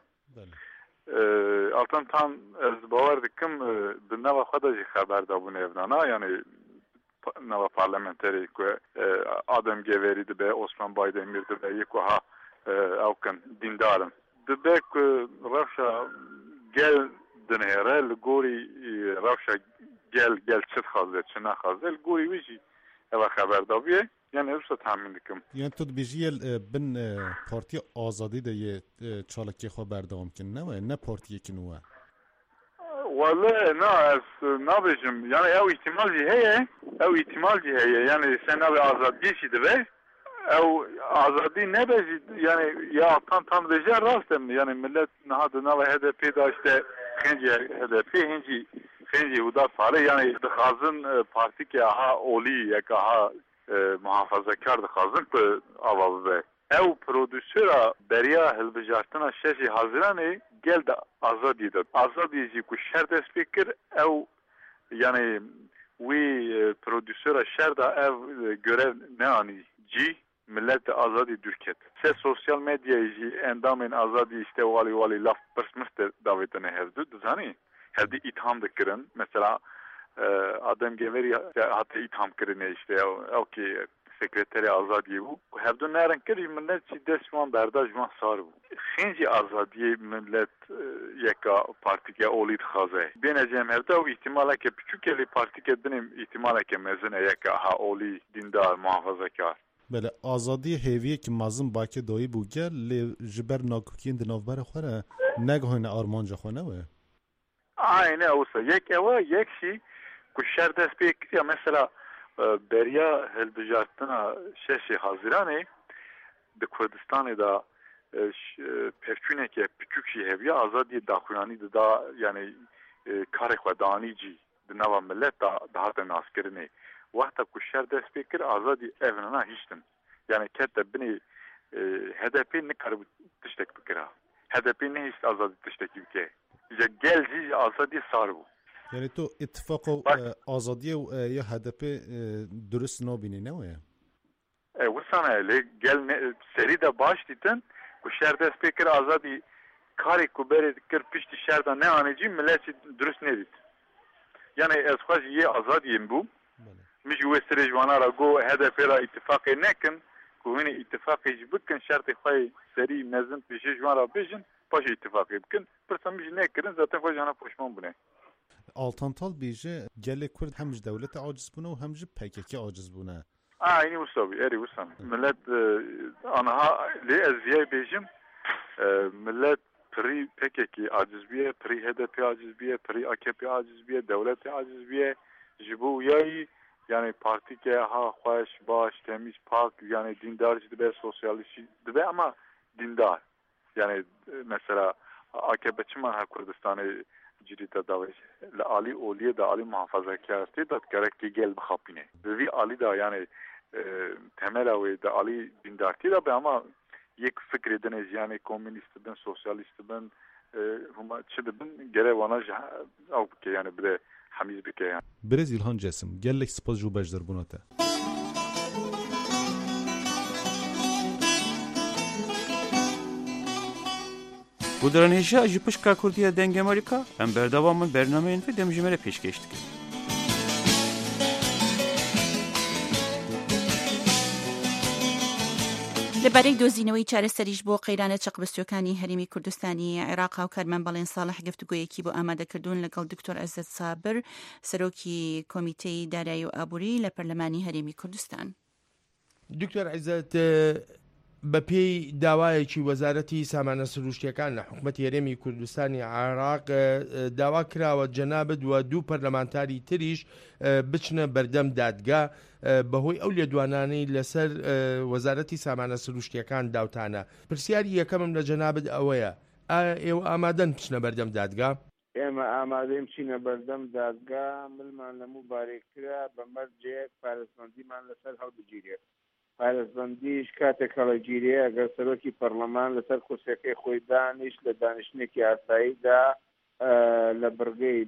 الان تام از باور دکم به نوع خدا جی خبردا بونه افنانا یعنی نوع پارلمانتری که آدم گویری ده به عثمان بایدن میرده به یکو ها اوکن دیندارن ده به که روشا گل دنهره لگوری روشا گل گل چت خازده چه نخازده لگوری ویجی اوه خبردا بیه yani öyle tahmin ediyorum. Yani tut bijiyel bin parti azadi de ye çalaki haber devam kin ne ne partiye kin var? Vallahi ne ne bejim yani ev ihtimal heye ev ihtimal heye yani sen abi azadi şeydi be ev azadi ne beji yani ya tam tam bejer rastım yani millet nahadı ne H D P'da işte henci H D P henci henci uda fare yani khazın parti ki aha oli ya ha محافظه‌کار دخوازن که آواز به او پرودوسرا دریا هلبجارتنا ششی حاضرانه گل دا آزادی داد آزادی جی که شرط اسپیکر او یعنی وی پرودوسرا شرط او görev ne ani جی ملت آزادی درکت سه سوشال medya جی اندامن آزادی işte vali vali laf pırsmış davetine hevdu dizani hevdi itham dikirin mesela adam geveri hatta itham kirine işte o ki sekreteri azadiye bu hevdu neren kiri millet çi desman berdajman sar bu xinci azadiye millet yeka partike olid khaze benecem hevda o ihtimala ke küçük eli partike benim ihtimala ke mezene yeka ha oli dindar muhafazakar بله آزادی هیویه که مازم باکه دایی بوگر لی جبر ناکوکین دنوبر خوره نگهان آرمانجا خونه و aynı olsa yek eva yek şey kuşer dest bir ya mesela Berya helbijartına şeşi Haziran'ı de Kurdistan'ı da pevçüneke küçük şey heviye azadi dakhuyani da yani karek ve danici de nava millet da daha da askerini وقتا کشر دست بکر آزادی evnana hiçtin. Yani kette beni H D P ne kadar tiştek bikira. H D P ne hiç azadi tiştek bike. Ya gelci azadi sar bu. Yani to ittifak azadiye ya H D P dürüst nabini ne o ya? E bu sana öyle gel seri de başladın. Kuşer dest bikir azadi kari kuberi kır pişti şerda ne aneci millet dürüst ne dit. Yani esfaj ye azadiyim bu. مش وستري جوانا راغو هدف را اتفاقي نكن كوني اتفاقي جبكن شرط خاي سري نزم بيش جوانا بيجن باش اتفاقی بکن پرسەمیش نەکردن زاتەن خۆیانە پۆشمان بنێ ئاڵتانتاڵ بێژە gelek Kurd hemj dewleta aciz bûne û hem ji P K K aciz bûne. Aynı usavi, eri usam. Millet anha li eziyay bejim millet pri P K K aciz biye, pri H D P aciz biye, pri A K P aciz biye, devlet aciz biye. Jibu yayi yani parti ke ha xweş baş temiz pak yani dindar dibe sosyalist dibe ama dindar. Yani mesela A K P çiman ha Kurdistan'ı جديدة داوش لعلي أولية دا علي محافظة كارتي دا تكرك تيجيل بخابينه بوي علي دا يعني تملا وي دا علي ديندارتي دا بأما يك فكر دنيز يعني كومونيست بن سوسياليست بن هما تشد بن جري وانا أو بكي يعني بده حميز بكي يعني برزيل هان جسم gelek سپاس جو بجدر بوناته Bu dönemde ji pişka Kurdiya deng Amerika em berdewamın bernameyên ve demjimere pêşkêş dikin. لەبارەی دۆزینەوەی چارەسەریش بۆ قەیرانە چەقبەستوەکانی هەرێمی کوردستانی عێراق و کارمان بەڵێن ساڵح گفتوگویەکی بۆ ئامادەکردوون لەگەڵ دکتۆر ئەزەت سابر سەرۆکی کۆمیتەی دارایی و ئابووری لە پەرلەمانی هەرێمی کوردستان. دکتۆر عەزەت بەپێی داوایەکی وەزارەتی سامانە سروشتیەکان لە حکوومەتی هەرێمی کوردستانی عێراق داوا کراوە جەنابەت و دوو پەرلەمانتاری تریش بچنە بەردەم دادگا بەهۆی ئەو لێدوانانەی لەسەر وەزارەتی سامانە سروشتیەکان داوتانە. پرسیاری یەکەمم لە جەنابەت ئەوەیە ئێوە ئامادەن بچنە بەردەم دادگا؟ ئێمە ئامادەین بچینە بەردەم دادگا ملمان لەموو بارێکرا بە مەرجێک پارێزبەندیمان لەسەر هەڵبگیرێت. پارێزبەندیش کاتێک هەڵەگیرێ ئەگەر سەرۆکی پەرلەمان لەسەر کورسەکەی خۆی دانیش لە دانیشتنێکی ئاساییدا لە بڕگەی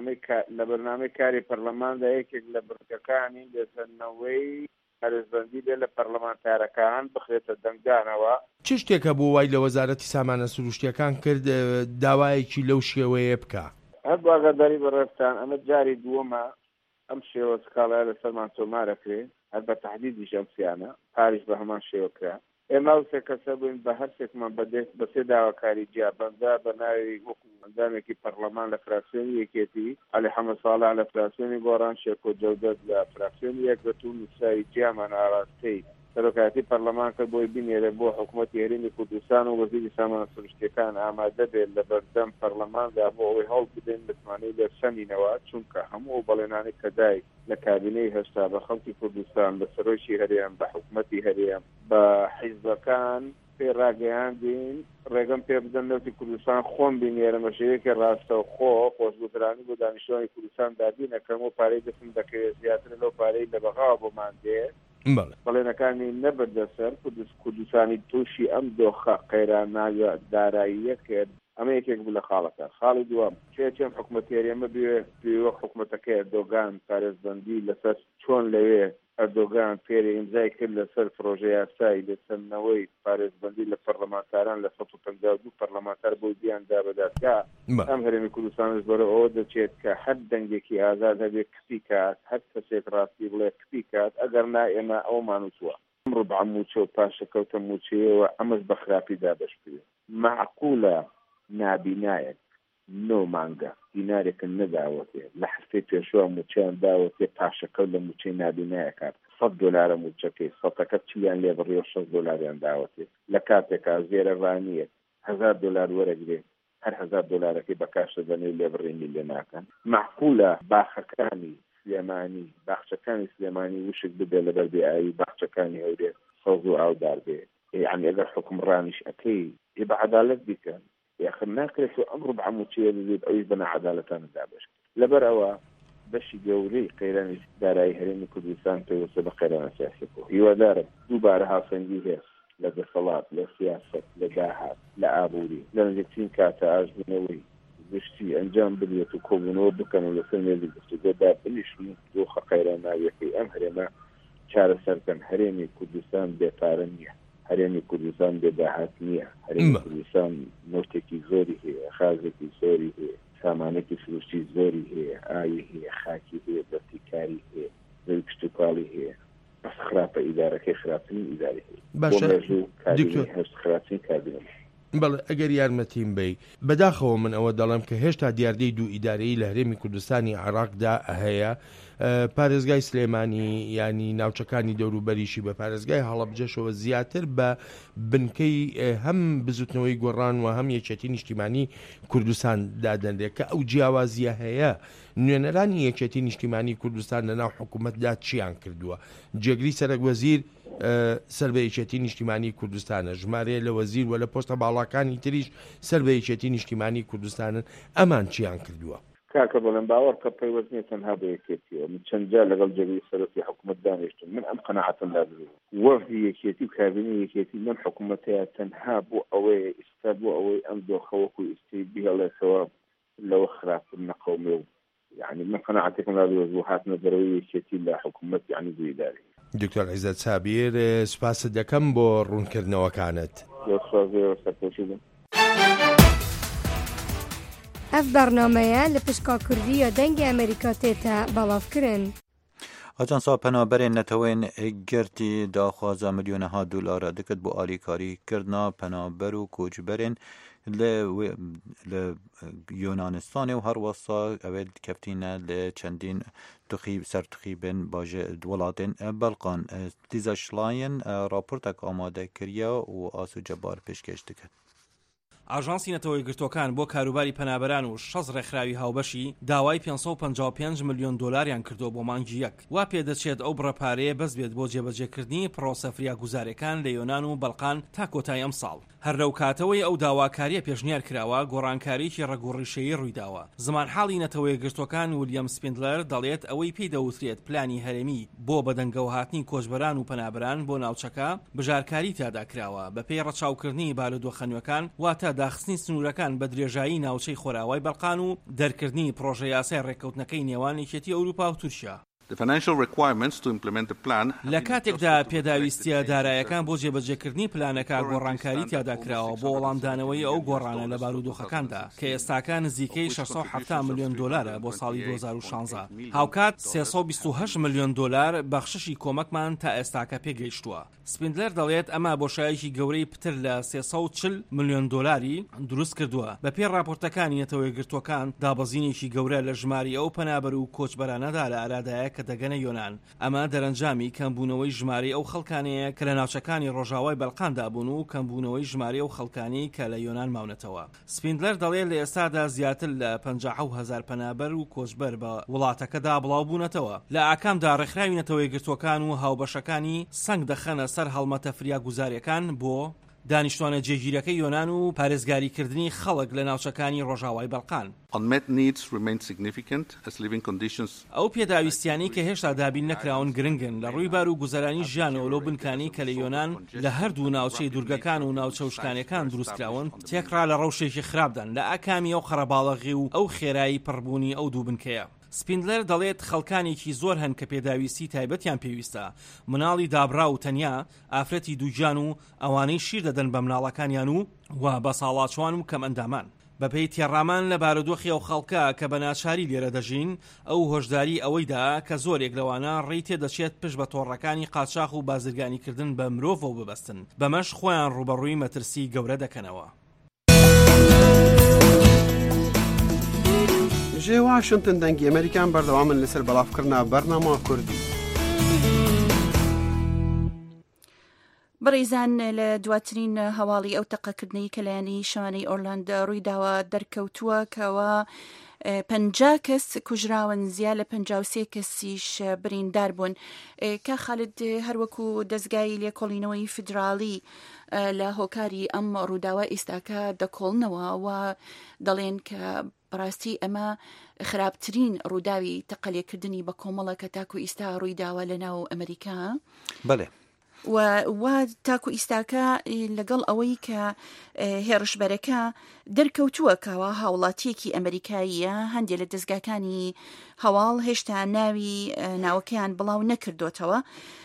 لە بەرنامەی کاری پەرلەماندا یەکێک لە بڕگەکانی لەسەرنەوەی پارێزبەندی بێ لە پەرلەمانتارەکان بخرێتە دەنگدانەوە. چ شتێکە بۆ وای لە وەزارەتی سامانە سروشتیەکان کرد داوایەکی لەو شێوەیە بکە؟ هەر ئاگاداری بەڕێستان ئەمە جاری دووەمە ئەم شێوە سکاڵایە لەسەرمان تۆمارەکرێ هەر بە تەحدیدیش ئەمسیانە پاریش بە هەمان شێوەکرا. ئێمە سێ کەسە بووین بە هەر شتێکمان بەدەست بە سێ داواکاری جیابەندا بە ناوی وەکو ئەندامێکی پەرلەمان لە فراکسیۆنی یەکێتی عەلی حەمەد ساڵح لە فراکسیۆنی گۆڕان شێخ و جەودەت لە فراکسیۆنی یەکگرتو و نووسراوی جیامان ئاراستەی سەرۆکایەتی پەرلەمان کە بۆی بینێرە بۆ حکوومەتی هەرێمی کوردستان و وەزیری سامانە سروشتیەکان ئامادە بێت لە بەردەم پەرلەماندا بۆ ئەوەی هەوڵ بدەین بتوانین لێرسەنینەوە چونکە هەموو بەڵێنانی کە دایک لە کابینەی هێشتا بە خەڵکی کوردستان بە سەرۆکی هەرێم بە حکوومەتی هەرێم بە حیزبەکان پێ ڕاگەیاندین ڕێگەم پێ بدەن نەوتی کوردستان خۆم بینێرە مەشەیەکی ڕاستەوخۆ خۆشگوزرانی بۆ دانیشتوانی کوردستان دابینەکەم و پارەی دەستم دەکەوێت زیاتر لەو پارەی لە بەغاوە بۆمان دێ بەڵێنەکانی نەبەردەسەر کوردستانی تووشی ئەم دۆخە قەیراناوە داراییە کرد. ئەمە یەکێک بوو لە خاڵەکە. خاڵی دووەم چێچەم حکوومەتی هەرێمە بوێ پێوە حکوومەتەکەی ئەردۆگان پارێزبەندی لەسەر چۆن لەوێ ئەردۆگان فێری ئیمزای کرد لەسەر پرۆژەی یاسایی لەسەرنەوەی پارێزبەندی لە پەرلەمانتاران لە سەد و پەنجا و دوو پەرلەمانتار بۆی بیاندا بەدادگا. ئەم هەرێمی کوردستانش بەرە ئەوە دەچێت کە هەر دەنگێکی ئازاد هەبێ کپی کات هەر کەسێک ڕاستی بڵێ کپی کات ئەگەر نا ئێمە ئەومان وتووە ئەم ڕوبع موچە و پاشەکەوتە موچەیەوە ئەمەش بە خراپیدا بەش بێت. معقولە نابینایەک نۆ مانگە دینارێکن نەداوەتێ لە هەفتەی پێشوە موچیان داوەتێ پاشەکەوت لە موچەی نابینایەکات سەد دۆلارە موچەکەی سەدەکە چیان لێ بڕێ و شەش دۆلاریان داوەتێ لە کاتێکا زێرە ڕانیە هەزار دۆلار وەرەگرێ هەر هەزار دۆلارەکەی بە کاشە دەنێ لێ بڕێنی لێ ناکەن. معقولە باخەکانی سلێمانی باخچەکانی سلێمانی وشک بدە لە بەردێ ئاوی باخچەکانی هەورێ سەوز و ئاودار بێ یعنی ئەگەر حکومڕانیش ئەکەی ێ بە عەدالەت بیکەن یاخر ناکرێت و ئەم ڕوبع موچەیە ببێت ئەویش بە نەعەدالەتانە دابەش. لەبەر ئەوە بەشی گەورەی قەیرانی دارایی هەرێمی کوردستان پێوەستە بە قەیرانە سیاسی بوو. هیوادارم دووبارە هاوسەنگی هێز لە دەسەڵات لە سیاست لە داهات لە ئابووری لە نزیکترین کاتە ئاژبوونەوەی گشتی ئەنجام بدرێت و کۆبوونەوە بکەن و لەسەر مێزی گفتوگۆدا بنیشن دۆخە قەیراناویەکەی ئەم هەرێمە چارەسەرکەن. هەرێمی کوردستان بێپارە نییە، هەرێمی کوردستان بێداهات نییە، هەرێمی کوردستان نۆتێکی زۆری هەیە، خازێکی زۆری هەیە، سامانێکی سروشتی زۆری هەیە، ئاوی هەیە، خاکی هەیە، دەستیکاری هەیە، زەوی کشتتوکاڵی هەیە. بەس خراپە ئیدارەکەی خراپترین ئیداری هەیە. بۆ مێژوو کابینەی هەست خراپترین کابینە. بەڵێ ئەگەر یارمەتیم بی بەداخەوە من ئەوە دەڵم کە هێشتا دیاردەی دوو ئیدارەی لە هەرێمی کوردستانی عێراقدا هەیە پارێزگای سلێمانی ینی ناوچەکانی دەوروبەریشی بە پارێزگای هەڵەبجەشەوە زیاتر بە بنکەی هەم بزوتنەوەی گۆڕان و هەم یەکێتی نیشتیمانی کوردستان دادەنرێت کە ئەو جیاوازیە هەیە نوێنەرانی یەکێتی نیشتیمانی کوردستان لەناو حکوومەتدا چیان کردووە جێگری سەرک وەزیر سەر بە یەکێتی نیشتیمانی کوردستانە ژمارەیە لە وەزیر و لە پۆستە باڵاکانی تریش سەر بە یەکێتی نیشتیمانی کوردستانن ئەمان چیان کردووە کاکە بەڵێن باوەڕ کە پەیوەست نیە تەنها بە یەکێتیەوە من چەند جار لەگەڵ جێگەی سەرۆکی حکوومەت دانیشتم من ئەم قەناعەتم لابوو وەفدی یەکێتی و کابینی یەکێتی لەم حکوومەتەیە تەنها بۆ ئەوەی ئێستا بۆ ئەوەی ئەم دۆخەوەکو ئیستی بهێڵێتەوە لەوە خراپتر نەقەومێ و یعنی من قەناعەتێکم لابوو بۆ هاتنە دەرەوەی یەکێتی لە حکوومەت یعنی دوو ئیدارەی دکتۆر عیزەت سابیر سپاست دەکەم بۆ ڕوونکردنەوەکانت ئەف بەرنامەیە لە پشکا کوردی یا دەنگی ئەمریکا تێتە بەڵاوکردن. ئاجانسا پەنابەرێن نەتەوەین گرتی داخوازە ملیۆنەها دولارە دەکرد بۆ ئالیکاریکردنا پەنابەر و کۆچبەرێن لە یۆنانستانê û her wesa ew ê dikefîne li çendîn tuxî sertuxîbên welatên Belqan. Dîza Şilayên raportek amade kiriye û Asû Cebar pêşkêş dike. ئاژانسی نەتەوەی گرتوەکان بۆ کاروباری پەنابەران و شەش ڕێکخراوی هاوبەشی داوای پێنج سەد و پەنجا و پێنج ملیۆن دۆلاریان کردو بۆ مانگی یەک. وا پێدەچێت ئەو بڕەپارەیە بەس بێت بۆ جێبەجێکردنی پرۆسە فریاگوزارەکان لە یۆنان و بەڵقان تا کۆتای ئەم ساڵ. هەر لەو کاتەوەی ئەو داواکاریە پێشنیار کراوە گۆڕانکاریی ڕێگوڕیشەیی ڕوویداوە. زمان حاڵی نەتەوەی گرتوەکان ویلیام سپیندلەر دەڵێت ئەوەی پێی دەوترێت پلانی هەرێمی بۆ بەدەنگەوە هاتنی کۆچبەران و پەنابەران بۆ ناوچەکە بژارکاری تادا کراوە بە پێی ڕەچاوکردنی بارودۆخەنوەکان واتە داخستنی سنوورەکان بە درێژایی ناوچەی خۆراوای بەڵقان و دەرکردنی پرۆژە یاسای ڕێککەوتنەکەی نێوان یەکێتی ئەوروپا و تورکیا. لە کاتێکدا پێداویستیە دارایەکان بۆ جێبەجێکردنی پلانەکە گۆڕانکاری تیادا کراوە بۆ وەڵامدانەوەی ئەو گۆڕانە لە بارودۆخەکاندا کە ئێستاکان نزیکەی شەش سەد و هەفتاد ملیۆن دۆلارە بۆ ساڵی دوو هەزار و شانزە. هاوکات سێ سەد و بیست و هەشت ملیۆن دۆلار بەخششی کۆمەکمان تا ئێستاکە پێگەیشتووە. سپیندلەر دەڵێت ئەمە بۆشایەکی گەورەی پتر لە سێ سەد و چل ملیۆن دۆلاری دروست کردووە. بە پێی راپۆرتەکانی نەتەوەی گرتوەکان دابەزینێکی گەورە لە ژماری ئەو پەنابەر و کۆچبەرانەدا لە ئارادایە کە دەگەنە یۆنان. ئەمە دەرەنجامی کەمبوونەوەی ژمارەی ئەو خەڵکانەیە کە لە ناوچەکانی ڕۆژاوای بەڵقاندا بوون و کەمبوونەوەی ژمارەی ئەو خەڵکانی کە لە یۆنان ماونەتەوە. سپیندلەر دەڵێت لە ئێستادا زیاتر لە پەنجا و هەزار پەنابەر و کۆچبەر بە وڵاتەکەدا بڵاو بوونەتەوە. لە ئاکامدا ڕێکخراوی نەتەوەی گرتوەکان و هاوبەشەکانی سنگ دەخەنە سەر هەڵمەتە فریاگوزاریەکان بۆ دانیشتوانە جێگیرەکەی یۆنان و پارێزگاریکردنی خەڵک لە ناوچەکانی ڕۆژاوای بەڵقان. ئەو پێداویستیانی کە هێشتا دابین نەکراون گرنگن لە ڕووی بار و گوزەرانی ژیانەوە لەو بنکانی کە لە یۆنان لە هەردوو ناوچەی دوورگەکان و ناوچەوشکانەکان دروستکراون تێکرا لە ڕەوشێکی خراپدان لە ئاکامی ئەو خەرەباڵغی و ئەو خێرایی پڕبوونی ئەو دوو بنکەیە. سپیندلەر دەڵێت خەڵکانێکی زۆر هەن کە پێداویستی تایبەتیان پێویستە مناڵی دابرا و تەنیا ئافرەتی دووجان و ئەوانەی شیر دەدەن بە مناڵەکانیان و و بە ساڵاچوان و کەم ئەندامان. بەپێی تێڕامان لە بارودۆخی ئەو خەڵکە کە بە ناچاری لێرە دەژین ئەو هۆشداری ئەوەیدا کە زۆرێک لەوانە ڕێی تێدەچێت پشت بە تۆڕەکانی قاچاق و بازرگانیکردن بە مرۆڤ و ببەستن بەمەش خۆیان ڕوبەڕووی مەترسی گەورە دەکەنەوە. ژێ واشنتن دەنگی ئەمریکان بەردەوامن لەسەر بەڵافکردنا بەرنامە کوردی. بەڕێزان لە دواترین هەواڵی ئەو تەقەکردنەی کە لایەنی شانەی ئۆرلاند ڕوویداوە دەرکەوتووە کەەوە پەنجا کەس کوژراون زیاد لە پەنجا و سێ کەسیش بریندار بوون. کا خالد هەروەکو دەستگای لێکۆڵینەوەی فیدراڵی لە هۆکاری ئەم ڕووداوە ئێستاکە دەکۆڵنەوە و دەڵێن کە بەڕاستی ئەمە خراپترین ڕووداوی تەقەلێکردنی بە کۆمەڵە کە تاکو ئیستا ڕوویداوە لە ناو ئەمریکا. بەڵێ. و وا تاکو ئیستاکە لەگەڵ ئەوەی کە هێرشبەرەکە دەرکەوتووە کەوە هاوڵاتیەکی ئەمریکاییە هەندێک لە دەستگاکانی هەواڵ هێشتا ناوی ناوەکەیان بڵاو نەکردوتەوە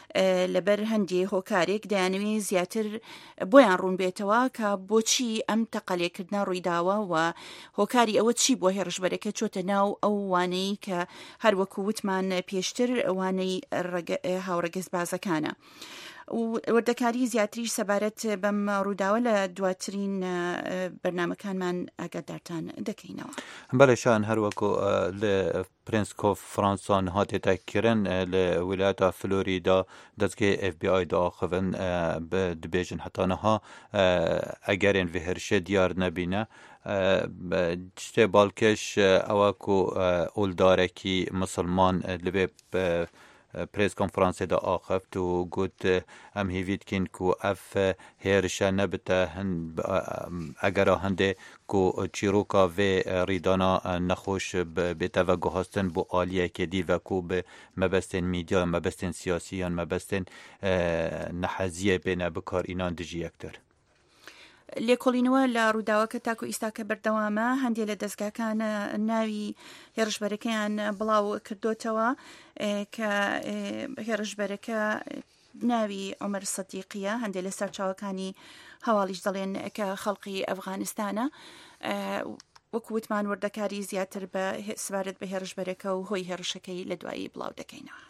لەبەر هەندێ هۆکارێک دەیانوێ زیاتر بۆیان ڕوون بێتەوە کە بۆچی ئەم تەقەلێکردنە ڕوویداوە و هۆکاری ئەوە چی بۆ هێرشبەرەکە چۆتە ناو ئەو وانەی کە هەروەکو وتمان پێشتر وانەی هاوڕێگەز بازەکانە. وردەکاری زیاتریش سەبارەت بەم ڕووداوە لە دواترین بەرنامەکانمان ئاگادارتان دەکەینەوە. بەڵێ شان هەروەکو لە پرنسکۆف فرانسان هاتێتاکردن لە ویلایەتە فلۆریدا دەستگای ئێف بی ئای داخەون دبێژن هەتانەها ئەگەرێن vê هێرشە دیار نەبینە شتێ باڵکەش ئەوە کو ئولدارێکی مسلمان لەبێ پریس کنفرانسی دا آخفت و گوت ام هیوید کن کو اف هیرشه نبته اگر هنده کو چیروکا و ریدانا نخوش بیته و گوهستن بو آلیه که دی و کو به مبستن میدیا مبستن سیاسی مبستن نحزیه بینه بکار اینان دجی اکتر. لێکۆڵینەوە لە ڕووداوەکە تاکو ئیستاکە بەردەوامە هەندێک لە دەستگاکان ناوی هێرشبەرەکەیان بڵاو کردوتەوە کە هێرشبەرەکە ناوی عومەر سەدیقیە هەندێک لە سەرچاوەکانی هەواڵیش دەڵێن کە خەڵقی ئەفغانستانە وەکو وتمان وردەکاری زیاتر بە سوارت بە هێرشبەرەکە و هۆی هێرشەکەی لە دوایی بڵاو دەکەینەوە.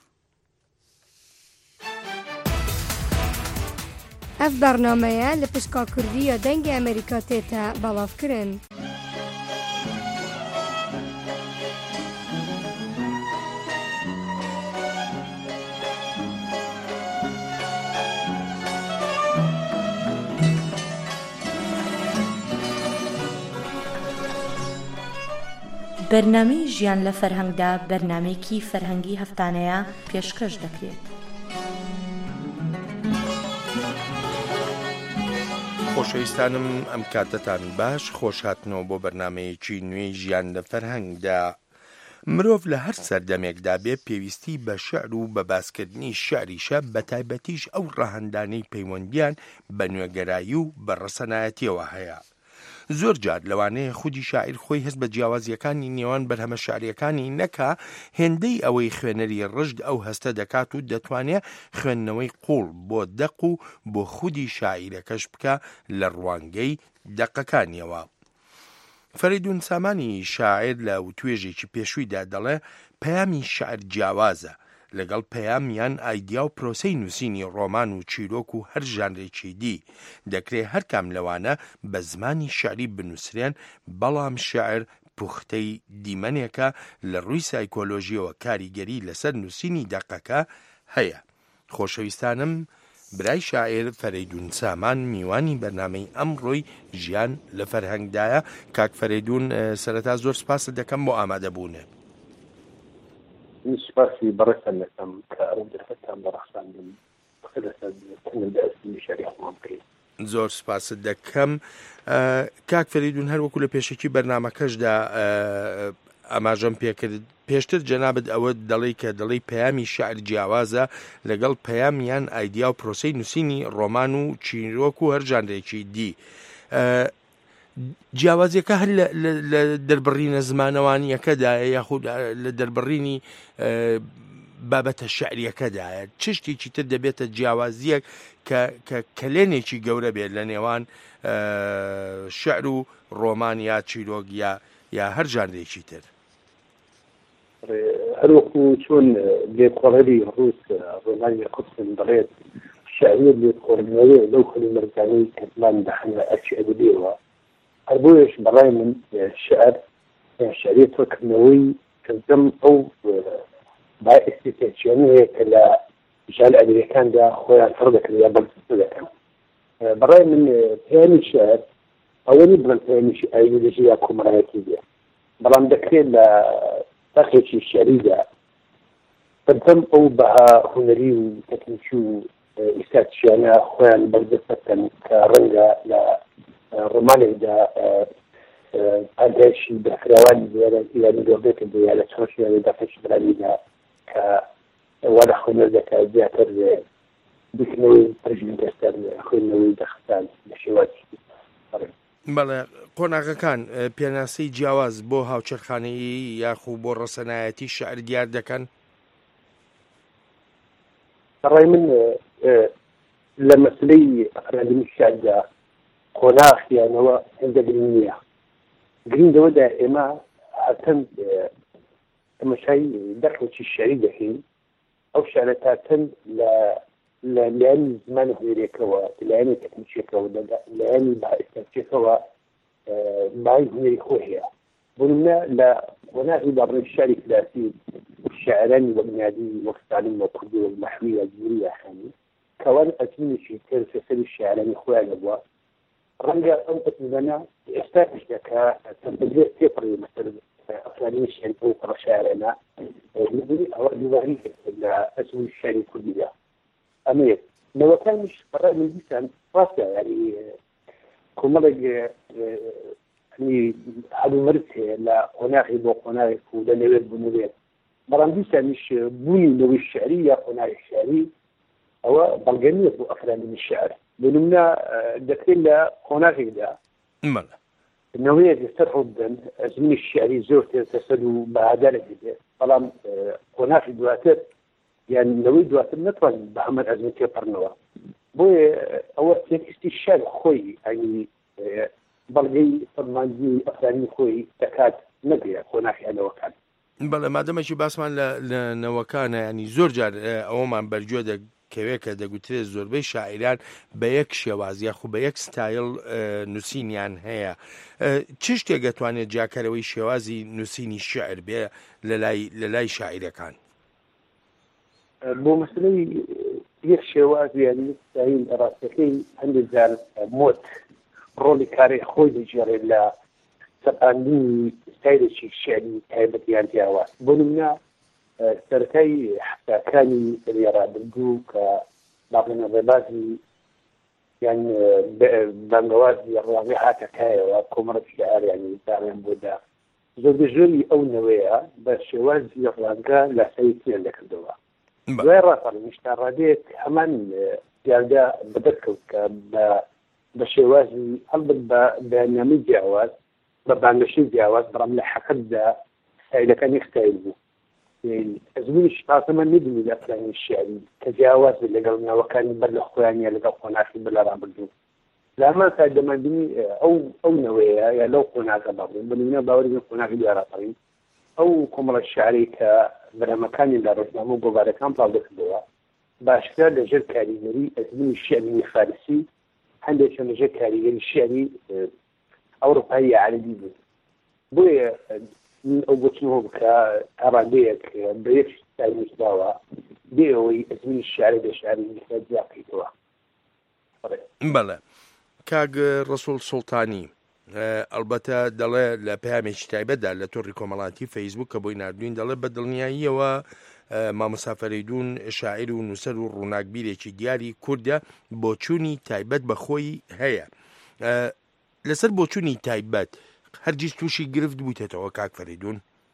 ئەف بەرنامەیە لە پشکا کوردیە دەنگی ئەمریکا تێتە بەڵاوکردن. بەرنامەی ژیان لە فەرهەنگدا بەرنامەیەکی فەرهەنگی هەفتانەیە پێشکەش دەکرێت. خۆشەویستانم ئەم کاتتان باش خۆش هاتنەوە بۆ بەرنامەیەکی نوێی ژیان لە فەرهەنگدا. مرۆڤ لە هەر سەردەمێکدا بێ پێویستی بە شەعر و بە باسکردنی شعریشە بە تایبەتیش ئەو ڕەهەندانەی پەیوەندیان بە نوێگەرایی و بە ڕەسەنایەتیەوە هەیە. زۆر جار لەوانەیە خودی شاعیر خۆی هەست بە جیاوازیەکانی نێوان بەرهەمە شعریەکانی نەکا هێندەی ئەوەی خوێنەری ڕژد ئەو هەستە دەکات و دەتوانێت خوێندنەوەی قوڵ بۆ دەق و بۆ خودی شاعیرەکەش بکە لە ڕوانگەی دەقەکانیەوە. فەریدون سامانی شاعیر لە وتوێژێکی پێشوویدا دەڵێ پەیامی شعر جیاوازە لەگەڵ پەیامیان ئایدیا و پرۆسەی نووسینی ڕۆمان و چیرۆک و هەر ژانرێکی دی دەکرێت هەرکام لەوانە بە زمانی شعری بنووسرێن بەڵام شعر پوختەی دیمەنێکە لە ڕووی سایکۆلۆژیەوە کاریگەری لەسەر نووسینی دەقەکە هەیە. خۆشەویستانم برای شاعیر فەریدون سامان میوانی بەرنامەی ئەمڕۆی ژیان لە فەرهەنگدایە. کاک فەریدون سەرەتا زۆر سپاس دەکەم بۆ ئامادەبوونێ. سپاسی بەڕێستان دەکەم کە ئەو دەرفەتان بەڕەخساندن بەخێدەسەردنی شەریعەتمان بکەیت. زۆر سپاست دەکەم. کاک فەریدون هەروەکو لە پێشەکی بەرنامەکەشدا ئاماژەم پێکرد پێشتر جەنابەت ئەوە دەڵێ کە دەڵێ پەیامی شعر جیاوازە لەگەڵ پەیامیان ئایدیا و پرۆسەی نووسینی ڕۆمان و چیرۆک و هەر ژانرێکی دی. جیاوازیەکە هەر لە دەربڕینە زمانەوانیەکەدایە یاخود لە دەربڕینی بابەتە شعریەکەدایە چ شتێکی تر دەبێتە جیاوازیەک کە کلێنێکی گەورە بێت لە نێوان شعر و ڕۆمان یا چیرۆک یا هەر ژانرێکی تر. هەروەکو چۆن لێکۆڵەری ڕووس ڕۆمانی قوتسن دەڵێت شعری لێکۆڵینەوەی لەو کەلیمەرجانەی کەتمان دەحەنە ئەرچی ئەدەبێەوە هەر بۆیش بەڕای من شعر شعری تۆکردنەوەی کردم ئەو باعثی تێچێنی هەیە کە لە ژان ئەدەبیەکاندا خۆیان فڕ دەکەن یا بەرزتر دەکەن. بەڕای من پەیامی شعر ئەوەنی بڵێن پەیامیشی ئایدۆلۆژی یا کۆمەڵایەتی بێ بەڵام دەکرێت لە تەقێکی شعریدا بەردەم ئەو بەها هونەری و تەکنیکی و ئیستاتیشیانە خۆیان بەرزتر بکەن کە ڕەنگە لە ڕۆمانێکدا ئەندێشی بەفراوانی ئیرانی دۆبێتە بێ یا لە چۆشیانی دەفەشی برانیدا کە وا لە خوێنەر دەکات زیاتر بکنەوەی پرژینگەستەر خوێندنەوەی دەخستان لە شێوازی. بەڵێ قۆناغەکان پێناسەی جیاواز بۆ هاوچەرخانەیی یاخوو بۆ ڕەسەنایەتی شعر دیار دەکەن. بەڕای من لە مەسلەی ئەفرادی شاردا قۆناغیانەوە هەندە گرنگ نییە. گرنگەوەدا ئێمە هەتەن تەماشای دەرکەوتی شێعری دەکەین، ئەو شارە تاتەن لە لایەنی زمانی هونەرێکەوە، لایەنی تەکنیکێکەوە، لایەنی بائستانچێکەوە باوی هونەری خۆی هەیە. بۆ نمونە لە قۆناغی بەڕێی شاری کلاسی شاعرانی وەبنیادی وەکستانی وەکوردی و مەحوی و جووری یاخانی کەوان ئەتمنێکی تر سەسەری شاعرانی خۆیان لەبووە. ڕەنگە ئەو ئەتمنە ئێستا شتەکە تەنبەزێ تێپڕی مەسەر ئەفرادی شێن ئەو پڕە شاعرانە لەبوونی ئەوە دوواری لە ئەسووی شاری کوردیدا. ئەمەیە نەوەکانیش بەڕای من دیسان ڕاستە، یعنی کۆمەڵێک هەلومەرج هەیە لە قۆناغی بۆ قۆناغێک و دەنەوێت بنوێت، بەڵام دیسانیش بوونی نەوەی شعری یا قۆناغی شعری ئەوە بەڵگەنیە بۆ ئەفرادی شعر. بۆ نمونە دەکرێت لە قۆناغێکدا نەوەیەک لەسەر ڕوو بدەن ئەزمونی شعری زۆر تێسەد و بەهادارێک دێت، بەڵام قۆناغی دواتر یان نەوەی دواتر نەتوانین بە هەمان ئەزمون تێپەڕنەوە. بۆیە ئەوە تێکستی شعر خۆی ئەنی بەڵگەی فەرماندنی ئەفرانی خۆی دەکات نەبێت قۆناغیانەوەکان. بەڵێ مادەمەشی باسمان لە نەوەکانە، ینی زۆر جار ئەوەمان بەرگوێ دەکەوێت کە دەگوترێت زۆربەی شاعران بە یەک شێواز یاخو بە یەک ستایل نووسینیان هەیە. چ شتێک دەتوانێت جاکەرەوەی شێوازی نووسینی شعر بێ لە لای شاعیرەکان؟ بۆ مەسلەی یەک شێواز یانی ستایل ڕاستەکەی هەندێک جار مۆت ڕۆلی کارێ خۆی دەجێڕێت لە سەپاندنی ستایلێکی شعری تایبەتیان پیاوە. بۆ نمونە سەرەتای حەفتاکانی ڕابردوو کە باڵێنە ڕێبازی یان بانگەوازی ڕاوی هاتەکایەوە کۆمەڵێک شیعریانی داڕێن بۆدا زۆر بەژۆری ئەو نەوەیە بە شێوازی ڕاگە لە سەیتیان دەکردەوە. دوای ڕاپەڕی نیشتاڕادەیەک هەمان دیاردا بەدەستکەوت کە بە شێوازی هەڵبەت بە بەیاننامەی جیاواز بە بانگەشەی جیاواز بەڵام لە حەقەتدا ستایلەکانی ستایل بوو. ئەزمونیش تاسەمە نبینی لە ئەفرانی شیعری کە جیاواز لەگەڵ ناوەکانی بەر لە خۆیانە لەگەڵ قۆناغی بە لە ڕابردوو. لە هەمان کات دەمانبینی ئەو ئەو نەوەیە یا لەو قۆناغە باڕێن بە نمونە باوەڕی قۆناغی دیاڕاپەڕین ئەو کۆمەڵە شیعری کە بەرهەمەکانی لە ڕۆژنامە و گۆڤارەکان پڵاو دەکردەوە باشتر لەژێر کاریگەری ئەزمونی شیعری فارسی هەندێکیان لەژێر کاریگەری شیعری ئەوروپایی عەرەبی بوو. بۆیە ئەو بۆچنەوە بکە ئاڕادەیەک بە یەک ستایلش داوە بێ ئەوەی ئەزمونی شیعری بە شیعری جیا بکەیتەوە. بەڵێ کاک ڕەسوڵ سوڵتانی، ئەلبەتە دەڵێ لە پەیامێکی تایبەتدا لە تۆڕی کۆمەڵاتی فەیسبوک کە بۆی نردوین دەڵێ بە دڵنیاییەوە مامۆستا فەریدون شاعیر و نووسەر و ڕووناکبیرێکی دیاری کوردە بۆچوونی تایبەت بە خۆی هەیە. لەسەر بۆچوونی تایبەت هەرگیز تووشی گرفت بوویتێتەوە کاک فەریدون؟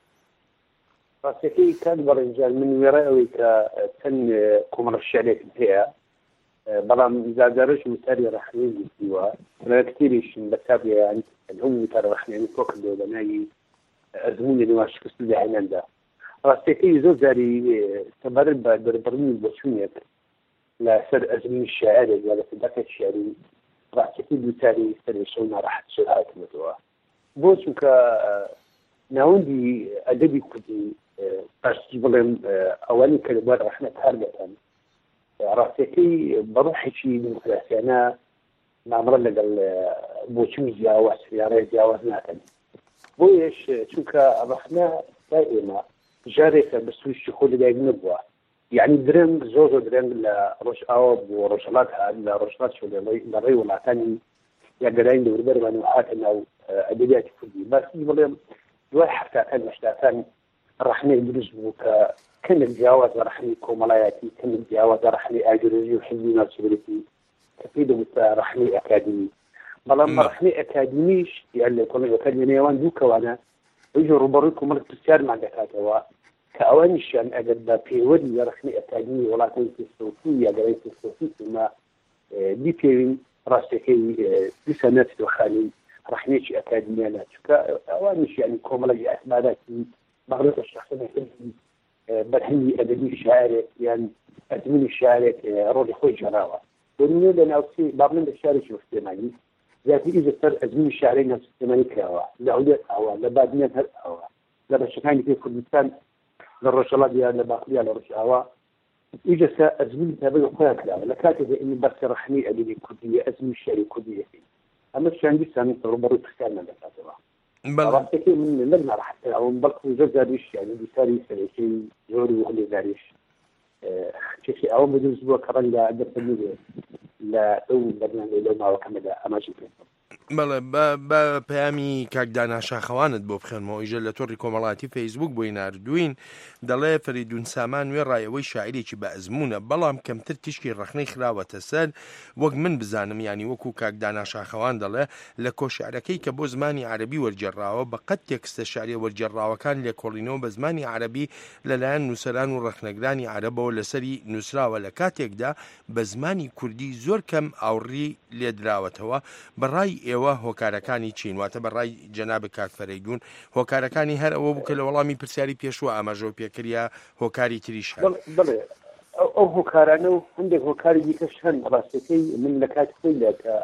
ڕاستەکەی کات بەڕێنجان من وێڕە ئەوەی کە چەند کۆمەڵە شیعرێکم هەیە، بەڵام زادارەش وتاری ڕەحمەی گوتیوە کتێریشم بە تابیان هەم وتارە ڕەحمەیانی تۆ کردەوە بە ناوی ئەزمونی نێوان شکست و داهێناندا. ڕاستەکەی زۆر جاری سەبارەت بە دەربڕنی بۆچوونێک لەسەر ئەزمونی شاعرێک یا لە سەداکە شیعری ڕاستەکەی دووتاری سەرێشە و ناڕەحەت شەو هاتمەوە. بۆ چونکە ناوەندی ئەدەبی کوردی باشی بڵێم ئەوانی کە لەبوار ڕەحمەت هەر دەکەن ڕاستەکەی بەڕوحێکی دیموکراسیانە مامڕە لەگەڵ بۆچوونی جیاواز یا ڕێ جیاواز ناکەن. بۆیەش چونکە ڕەحمە تا ئێمە جارێکە بە سویشتی خۆ لەدایک نەبووە، یعنی درەنگ زۆر زۆر درەنگ لە ڕۆژئاوا بۆ ڕۆژهەڵات هات لە ڕۆژهەڵات شۆ لە ڕێی وڵاتانی یا گەرانی دەوروبەرمان و هاتە ناو ئەدەبیاتی کوردی. باسی بڵێم دوای هەفتاکان هەشتاکان ڕەحمەی دروست بوو کە کەمێک جیاواز لە ڕەحمەی کۆمەڵایەتی، کەمێک جیاواز لە ڕەحمەی ئایدۆلۆژی و حیزبی ناوچەبرێتی کە پێی دەوتە ڕەحمەی ئەکادمی. بەڵام ڕەحمەی ئەکادمیش یان لە کۆمەڵەکانی نێوان دوو کەوانە ئەویش ڕوبەڕووی کۆمەڵێک پرسیارمان دەکاتەوە کە ئەوانیشیان ئەگەر بە پەیوەندی لە ڕەحمەی ئەکادمی وڵاتانی فیلسۆفی یا گەڕەی فیلسۆفی ما بیپێوین ڕاستەکەی دیسە نەچێتەوە خالی ڕەحمەیەکی ئەکادمیانە، چونکە ئەوانیش یعنی کۆمەڵێکی ئەسماداتی بەغڵێتە شەخصەکەی بەرهەمی ئەدەبی شاعرێک یان ئەزمموی شارێک ڕۆلی خۆی جێراوە بۆنێ لە ناوچی باڵێن لە شارێکی سلێمانی زیاتر ئیزە سەر ئەزمموی شارەی ناوسلێمانی کراوە لە ئەولێت ئاوا لە بادنیان هەر ئەوە لە بەشەکانی پێ کوردستان لە ڕۆژهەڵات یان لە باکووریا لە ڕۆژئاوا ئیجە سە ئەزمموی تابەت خۆیان کراوە لە کاتێکدا ئینی بەرسە ڕەحمی ئەدەبی کوردیە ئەزمموی شاری کوردیەکەی ئەمە شاندی سامی ڕوبەڕووی پرسیارمان دەکاتەوە ڕاستەکەی من لەم ناڕەحەتەوەم بەڵکو زۆر جاریش یانی بیساری سەرەکەی زۆر و هەلێداریش کێشی ئەوە بەدروست بووە کە ڕەنگە دەفەرمێ لە ئەو بەرنامەی لەو ماوەکەمەدا ئەماژی پێ بەڵێ بە پەیامی کاکدانا شاخەوانت بۆ بخێنمەوە ئیژە لە تۆڕی کۆمەڵاتی فەیسبوک بۆی ناردوین دەڵێ فەریدون سامان وێ ڕایەوەی شاعیرێکی بە ئەزممونە بەڵام کەمتر تیشکی ڕخنەی خراوەتە سەر وەک من بزانم ینی وەکو کاکدانا شاخەوان دەڵێ لە کۆشعرەکەی کە بۆ زمانی عەرەبی وەرجێڕاوە بە قەت تێکستە شاعریە وەرجێڕاوەکان لێکۆڵینەوە بە زمانی عەرەبی لەلایەن نووسەران و ڕخنەگرانی عەرەبەوە لەسەری نووسراوە لە کاتێکدا بە زمانی کوردی زۆر کەم ئاوڕی لێدراوەتەوە بەڕای ئێوە هۆکارەکانی چین واتە بەڕای جەنابە کاک فەریدون هۆکارەکانی هەر ئەوە بوو کە لە وەڵامی پرسیاری پێشوە ئاماژەوە پێکردیا هۆکاری تریش بڵێ ئەو هۆکارانە و هەندێک هۆکاری دیکەش هەن ڕاستەکەی من لە کات خۆیدا کە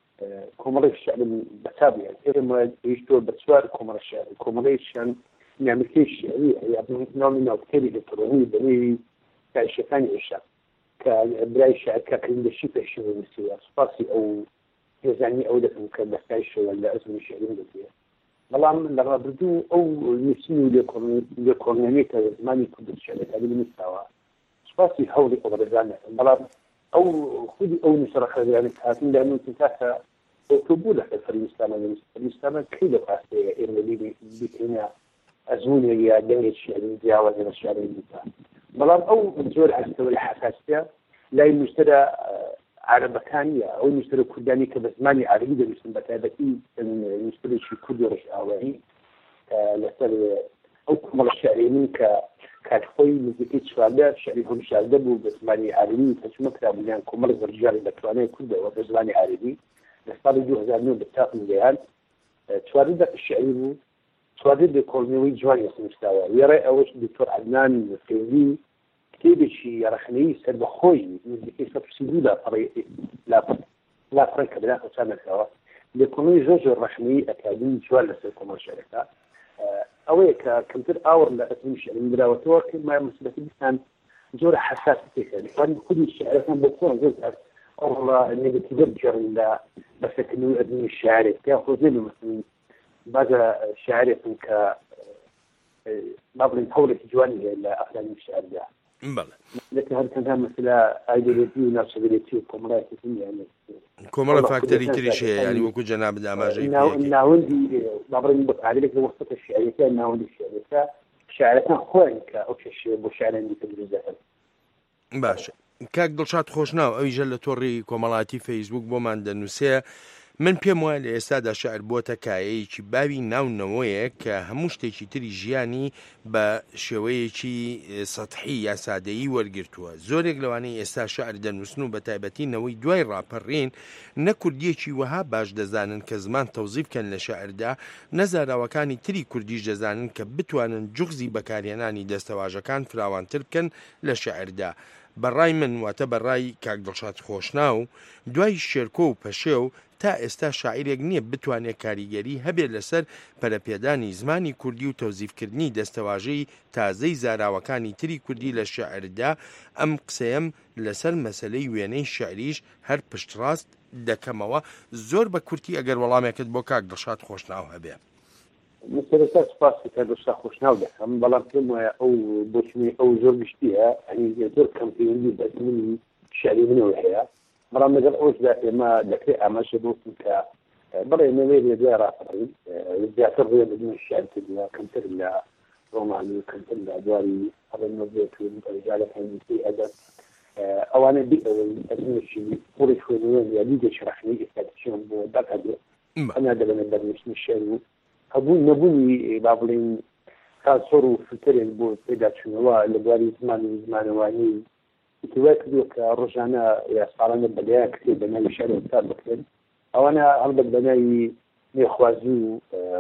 کۆمەڵی شعرم بەتابیان ئێرە هیچ تۆ بە چوار کۆمەڵە شعر کۆمەڵەیشیان نامەکەی شعری یا نامی ناوکتێری دەتڕۆنی بەنێوی کارشەکانی ئێشا کە برای شعر کاکردشی پێشەوە نووسیوە سوپاسی ئەو هێزانی ئەو دەکەم کە بەستایشەوە لە ئەزمموی شعریم دەبێت بەڵام لە ڕابردوو ئەو نووسین و لێکۆڵینەوەی کە زمانی کوردی شعرەکانی نووساوە سوپاسی هەوڵی ئەوڕێزانە بەڵام ئەو خودی ئەو نووسڕەخەزیانە هاتن لە نووسی تاکە ئۆتۆبوو لە فەرمیستانە فەرمیستانە کەی لە پاستەیە ئێمە بیکەینە ئەزمموی یا دەنگێک شعری جیاوازە لە شعری نووسا بەڵام ئەو زۆر هەستەوە لە حساسیە لای نووسەرە عربەکانیە ئەو نووسەرە کوردانی کە بە زمانی عەربی دەنووسن بە تایبەتی نووسەرێکی کوردی ڕۆژئاوایی لەسەر ئەو کۆمەڵە شعری من کە کاتخۆی نزیکەی چواردە شعری هەم شاردە بوو بە زمانی عەربی تەرجمە کرابوویان کۆمەڵ وەرجێڕی بە توانای کوردەوە بە زمانی عەربی لە ساڵی دوو هەزار و نۆ بەتاقم گەیان چواردە شعری بوو چواردە لێکۆڵینەوەی جوانی نووساوە وێڕێ ئەوەش دکتۆر عەدنان فەیزی کتێبێکی یاڕەخنەی سەربەخۆی نزیکەی سەد و سی دوو لا پڕی کە بەلا خەچانەکەوە لێکۆڵینەوەی زۆر زۆر ڕەخنەی ئەکادمی جوان لەسەر کۆمەڵ شعرەکە ئەوەیە کە کەمتر ئاوڕ لە ئەزمموی شعری براوەتەوە کە مای مسبەتی بیستان زۆر حساس پێکردن خودی شعرەکان بۆ خۆیان زۆر ئەوڵە نێگەتیڤ بگێڕن لە بەسەکردنەوەی ئەزمموی شعرێک پێیان خۆزێ مثلا بعضە شاعرێکن کە با بڵێن هەوڵێکی جوانی هەیە لە ئەفلانی شعردا لەکە هەر تەنها مەسەلا ئایدۆلۆژی و ناوچەبەرێتی و کۆمەڵایەتی یعنی کۆمەڵە فاکتەری تریش هەیە ینی وەکو جەناب ئاماژەی ناوەندی با بڵێن بە عادلێک لە وەختە شعرەکە ناوەندی شعرەکە شاعرەکان خۆیان کە ئەو کێشەیە بۆ شاعران دیکە دروست دەکەن باشە کاک دڵشاد خۆشناو ئەویژە لە تۆڕی کۆمەڵاتی فەیسبوک بۆمان دەنووسێ من پێم وایە لە ئێستادا شاعر بووەتە کایەیەکی باوی ناونەوەیە کە هەموو شتێکی تری ژیانی بە شێوەیەکی سەتحی یا سادەیی وەرگرتووە زۆرێک لەوانەی ئێستا شاعر دەنووسن و بە تایبەتینەوەی دوای ڕاپەڕین نەکوردیەکی وەها باش دەزانن کە زمان تەوزیف بکەن لە شاعردا نەزاراوەکانی تری کوردیش دەزانن کە بتوانن جوغزی بەکارهێنانی دەستەواژەکان فراوانتر بکەن لە شاعردا بەڕای من واتە بەڕای کاک دڵشاد خۆشناو دوای شێرکۆ و پەشێ و تا ئێستا شاعیرێک نییە بتوانێت کاریگەری هەبێت لەسەر پەرەپێدانی زمانی کوردی و تەوزیفکردنی دەستەواژەی تازەی زاراوەکانی تری کوردی لە شاعردا ئەم قسەیەم لەسەر مەسەلەی وێنەی شعریش هەر پشتڕاست دەکەمەوە زۆر بە کورتی ئەگەر وەڵامێکت بۆ کاک دڵشاد خۆشناو هەبێ سەرەتا سوپاسی کاک دڵشاد خۆشناو دەکەم بەڵام پێم وایە ئەو بۆچنی ئەو زۆر گشتیە ئەنی زۆر کەم پەیوەندی بە زمانی شعری منەوە هەیە بەڵام لەگەڵ ئەوشدا ئێمە دەکرێت ئاماژە بۆکن کە بڵێ نەوێ لێ دوای ڕاپەڕین زیاتر ڕێ بدون شعر کردووە کەمتر لە ڕۆمانی و کەمتر لە دواری هەڵێن نۆڤێت و ڕجالەکانی نووسی ئەدەب ئەوانە بی ئەوەی ئەزمێکی پوڕی خوێنەوە یا لیدێکی ڕەخنەی ئێستاچیان بۆ دەکەدێت ئەنا دەبێنە دەرنووسنی شعر و هەبوو نەبوونی با بڵێن کاسۆر و فلترێن بۆ پێداچوونەوە لە دواری زمان و زمانەوانی دوای کردووە کە ڕۆژانە یا ساڵانە بەلایە کتێب بەناوی شعر ئێستا بکرێن ئەوانە هەڵبەت بەناوی نێخوازی و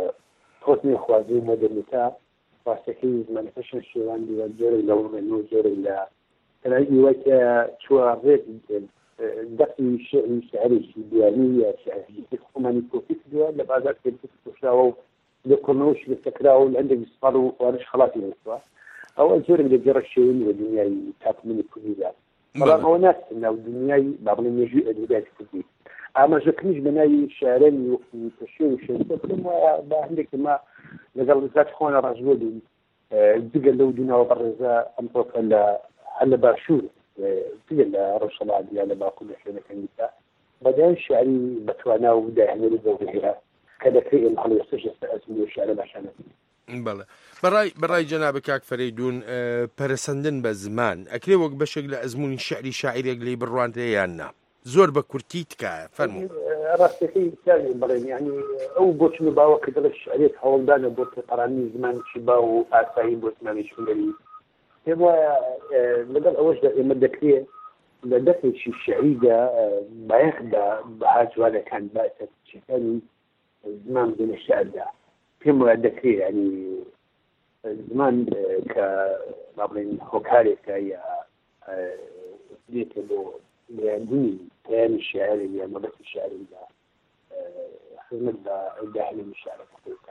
تۆت نێخوازی و مۆدرنیتا ڕاستەکەی زمانەکەشن شێواندی و جۆرێک لە وڕێن و جۆرێک لە تلاقي وقت شو ريت دقي شعري شعري ديانية شعري خماني كوفيك دوا لبعض كتير تشاو لكنوش للتكراو اللي عندك يصفروا وارش خلاصي نسوا أول زور اللي جرى الشيء والدنيا تاكل كل ذا طبعا هو ناس إنه الدنيا بعض من يجي الوداد كذي أما جكنيش بناي شعرين وتشيو شيء كل ما عندك ما لقال ذات خونا رجولي الدقة لو دينا وبرزا أمطوك على على باشور تقل رسول الله على ما كل شيء كان يتا بعدين شعري بتوانا ودا يعني للزوجها كذا في الحل يستشف اسمه الشعر عشان بله براي براي جنابك كاك فريدون برسندن بزمان اكري وق بشكل ازمون شعري شاعري اللي بروان ريانا زور بكورتيتكا فرمو راسي ثاني برين يعني او بوت نباو كذا الشعريه حول دانا بوت قراني زمان شباو اساي بوت ماني شغلي هو بدل أوجد المدكية لدخل شيء الشعيدة ما يخدع بحاجة ولا كان بأسة شيء ثاني زمان بين الشعر ده في مدكية يعني زمان كمابلين هوكاري كايا ديت له يعني كان الشعر اللي ما بس الشعر ده خدمة الداخلي من الشعر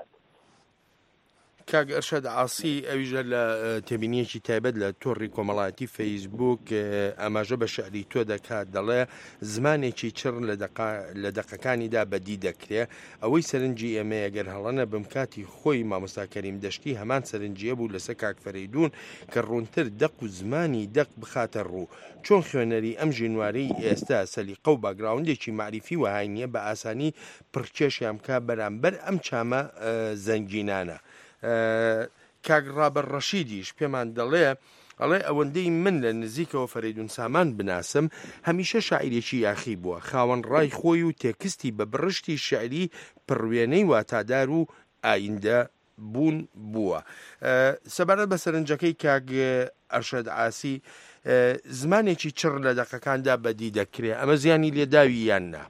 کاگ ئەرشەد عاسی ئەویژە لە تێبینیەکی تایبەت لە تۆڕی کۆمەڵایەتی فەیسبوک ئەماژە بە شعری تۆ دەکات دەڵێ زمانێکی چڕ لە دەقەکانیدا بەدی دەکرێت ئەوەی سەرنجی ئێمە ئەگەر هەڵەنە بم کاتی خۆی مامۆستا کەریم دەشتی هەمان سەرنجیە بوو لەسەر کاک فەریدون کە ڕوونتر دەق و زمانی دەق بخاتە ڕوو چۆن خوێنەری ئەم ژینوارەی ئێستا سەلیقە و باگراوندێکی معریفی وهاینیە بە ئاسانی پڕکێشیان بکە بەرامبەر ئەم چامە زەنگینانە. کاک ڕابەر ڕەشیدیش پێمان دەڵێ ئەڵێ ئەوەندەی من لە نزیکەوە فەریدون سامان بناسم هەمیشە شاعیرێکی یاخی بووە خاوەن ڕای خۆی و تێکستی بە بڕشتی شعری پڕوێنەی واتادار و ئایندە بوون بووە. سەبارەت بە سەرنجەکەی کاک ئەرشەد عاسی زمانێکی چڕ لە دەقەکاندا بەدی دەکرێت ئەمە زیانی لێداوی یان نا؟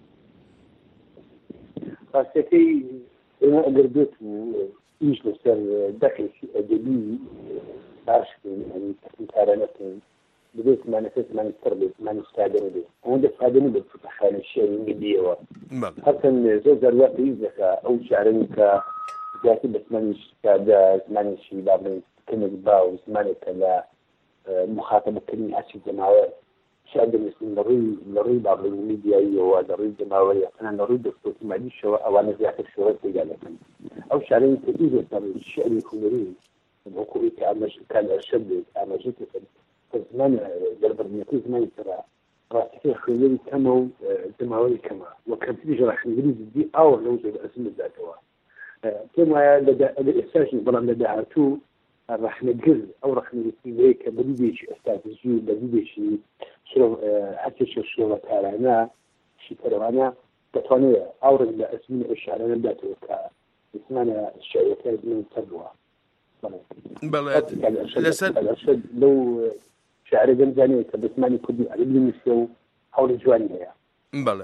ڕاستەکەی ئێمە ئەگەر بێت إيش لسر دخل في أدبي عارف يعني تكنيكارنتين بديت ما نفس ما نستربي ما نستعدل به وده استعدل به في تخيل الشيء من بديه حتى زوج الوقت يزك أو شعرنك ذاتي بس ما نستعد ما نشي بعدين كنك باو زمانك لا مخاطبة كلمة حسي جماعة شعب المسلم لري لري بعض الميديا هو لري جماعية أنا لري دكتور ما عنديش شو أو أنا زيادة شو تجعله أو شعرين كثير من الشعر الكونري الحقوقي كان كان أشد أنا جيت في زمان جربني زمان ترى راسي خليني كما جماعي كما وكان في جراح إنجليزي دي أو لوجد أسم ذاتها كما لدى الإحساس بلان لدى عتو راح نقل أو راح نقول هيك بديش استراتيجي بديش شو حتى شو شو كارنا شيء كارنا تطوانية أو رجل اسمه الشعر أنا بدأته ك اسمنا الشعر كان من تروى بلى لسه لو شعر جمزاني كبسماني كدي على ابن مسيو حول جوانية بلى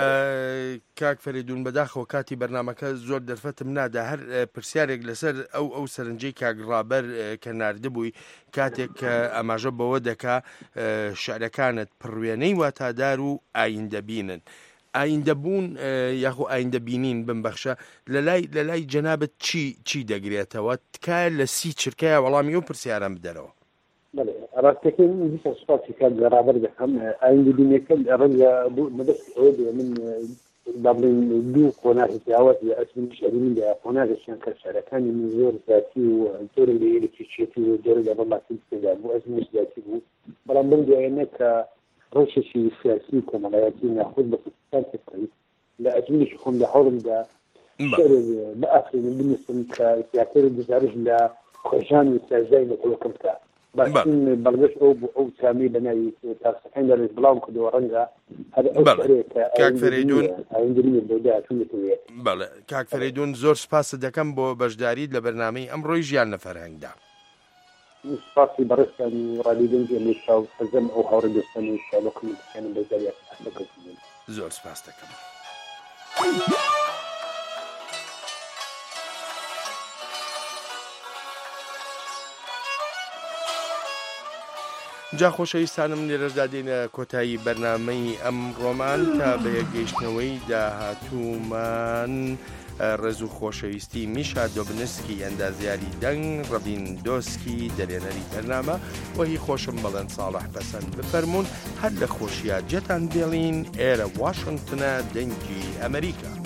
کاک فەریدون بەداخەوە کاتی بەرنامەکە زۆر دەرفەتم نادا هەر پرسیارێک لەسەر ئەو ئەو سەرنجەی کاک ڕابەر کە ناردبووی کاتێک کە ئەماژە بەوە دەکا شعرەکانت پڕوێنەی واتادار و ئایندەبینن ئایندەبوون یاخۆ ئایندەبینین بمبەخشە لەلای لەلای جەنابەت چی چی دەگرێتەوە تکایە لە سی چرکەیە وەڵامی و پرسیارم بدەرەوە. راستی من بیشتر صفاتی که برابر بهم عندي بنيكل رجع مدرس أود من دبلن دو قناة تجاوز اسم شريمين ده قناة عشان كسر كان من زور ذاتي وزور اللي اللي تشيتي وزور ده والله تنسى مو اسم ذاتي هو بلا من ده إنك رشة سياسي كما لا يتم يأخذ بقصة تقريبا لا أجمل شخون ده حرم ده شر بأخر من بالنسبة كسياسي الجزائر لا خشان يساعدين كل كم كا بس إن بلغش أو أو سامي بناي تاسحين درج بلاهم كده ورنجا هذا بله کاک فەریدون بله کاک فەریدون زۆر سپاس دەکەم بۆ بەشداریت لە بەرنامەی ئەمڕۆی ژیان لە فەرهەنگدا. سپاسی بەڕێستان ڕادیۆ ئەمریکا و سەرجەم ئەو هاوڕێ دۆستانی شالۆکم دەکەن بەجاریات زۆر سپاس دەکەم. جا خۆشەویستانم لێرەشدا دێنە کۆتایی بەرنامەی ئەمڕۆمان تا بە یەکگەیشتنەوەی داهاتوومان ڕێز و خۆشەویستی میشا دۆبنسکی ئەندازیاری دەنگ ڕەبین دۆسکی دەرێنەری بەرنامە وەهی خۆشم بەڵێن ساڵح پەسەند بفەرمونون هەر لە خۆشیە جەتان دێڵین ئێرە واشنگتنە دەنگی ئەمریکا.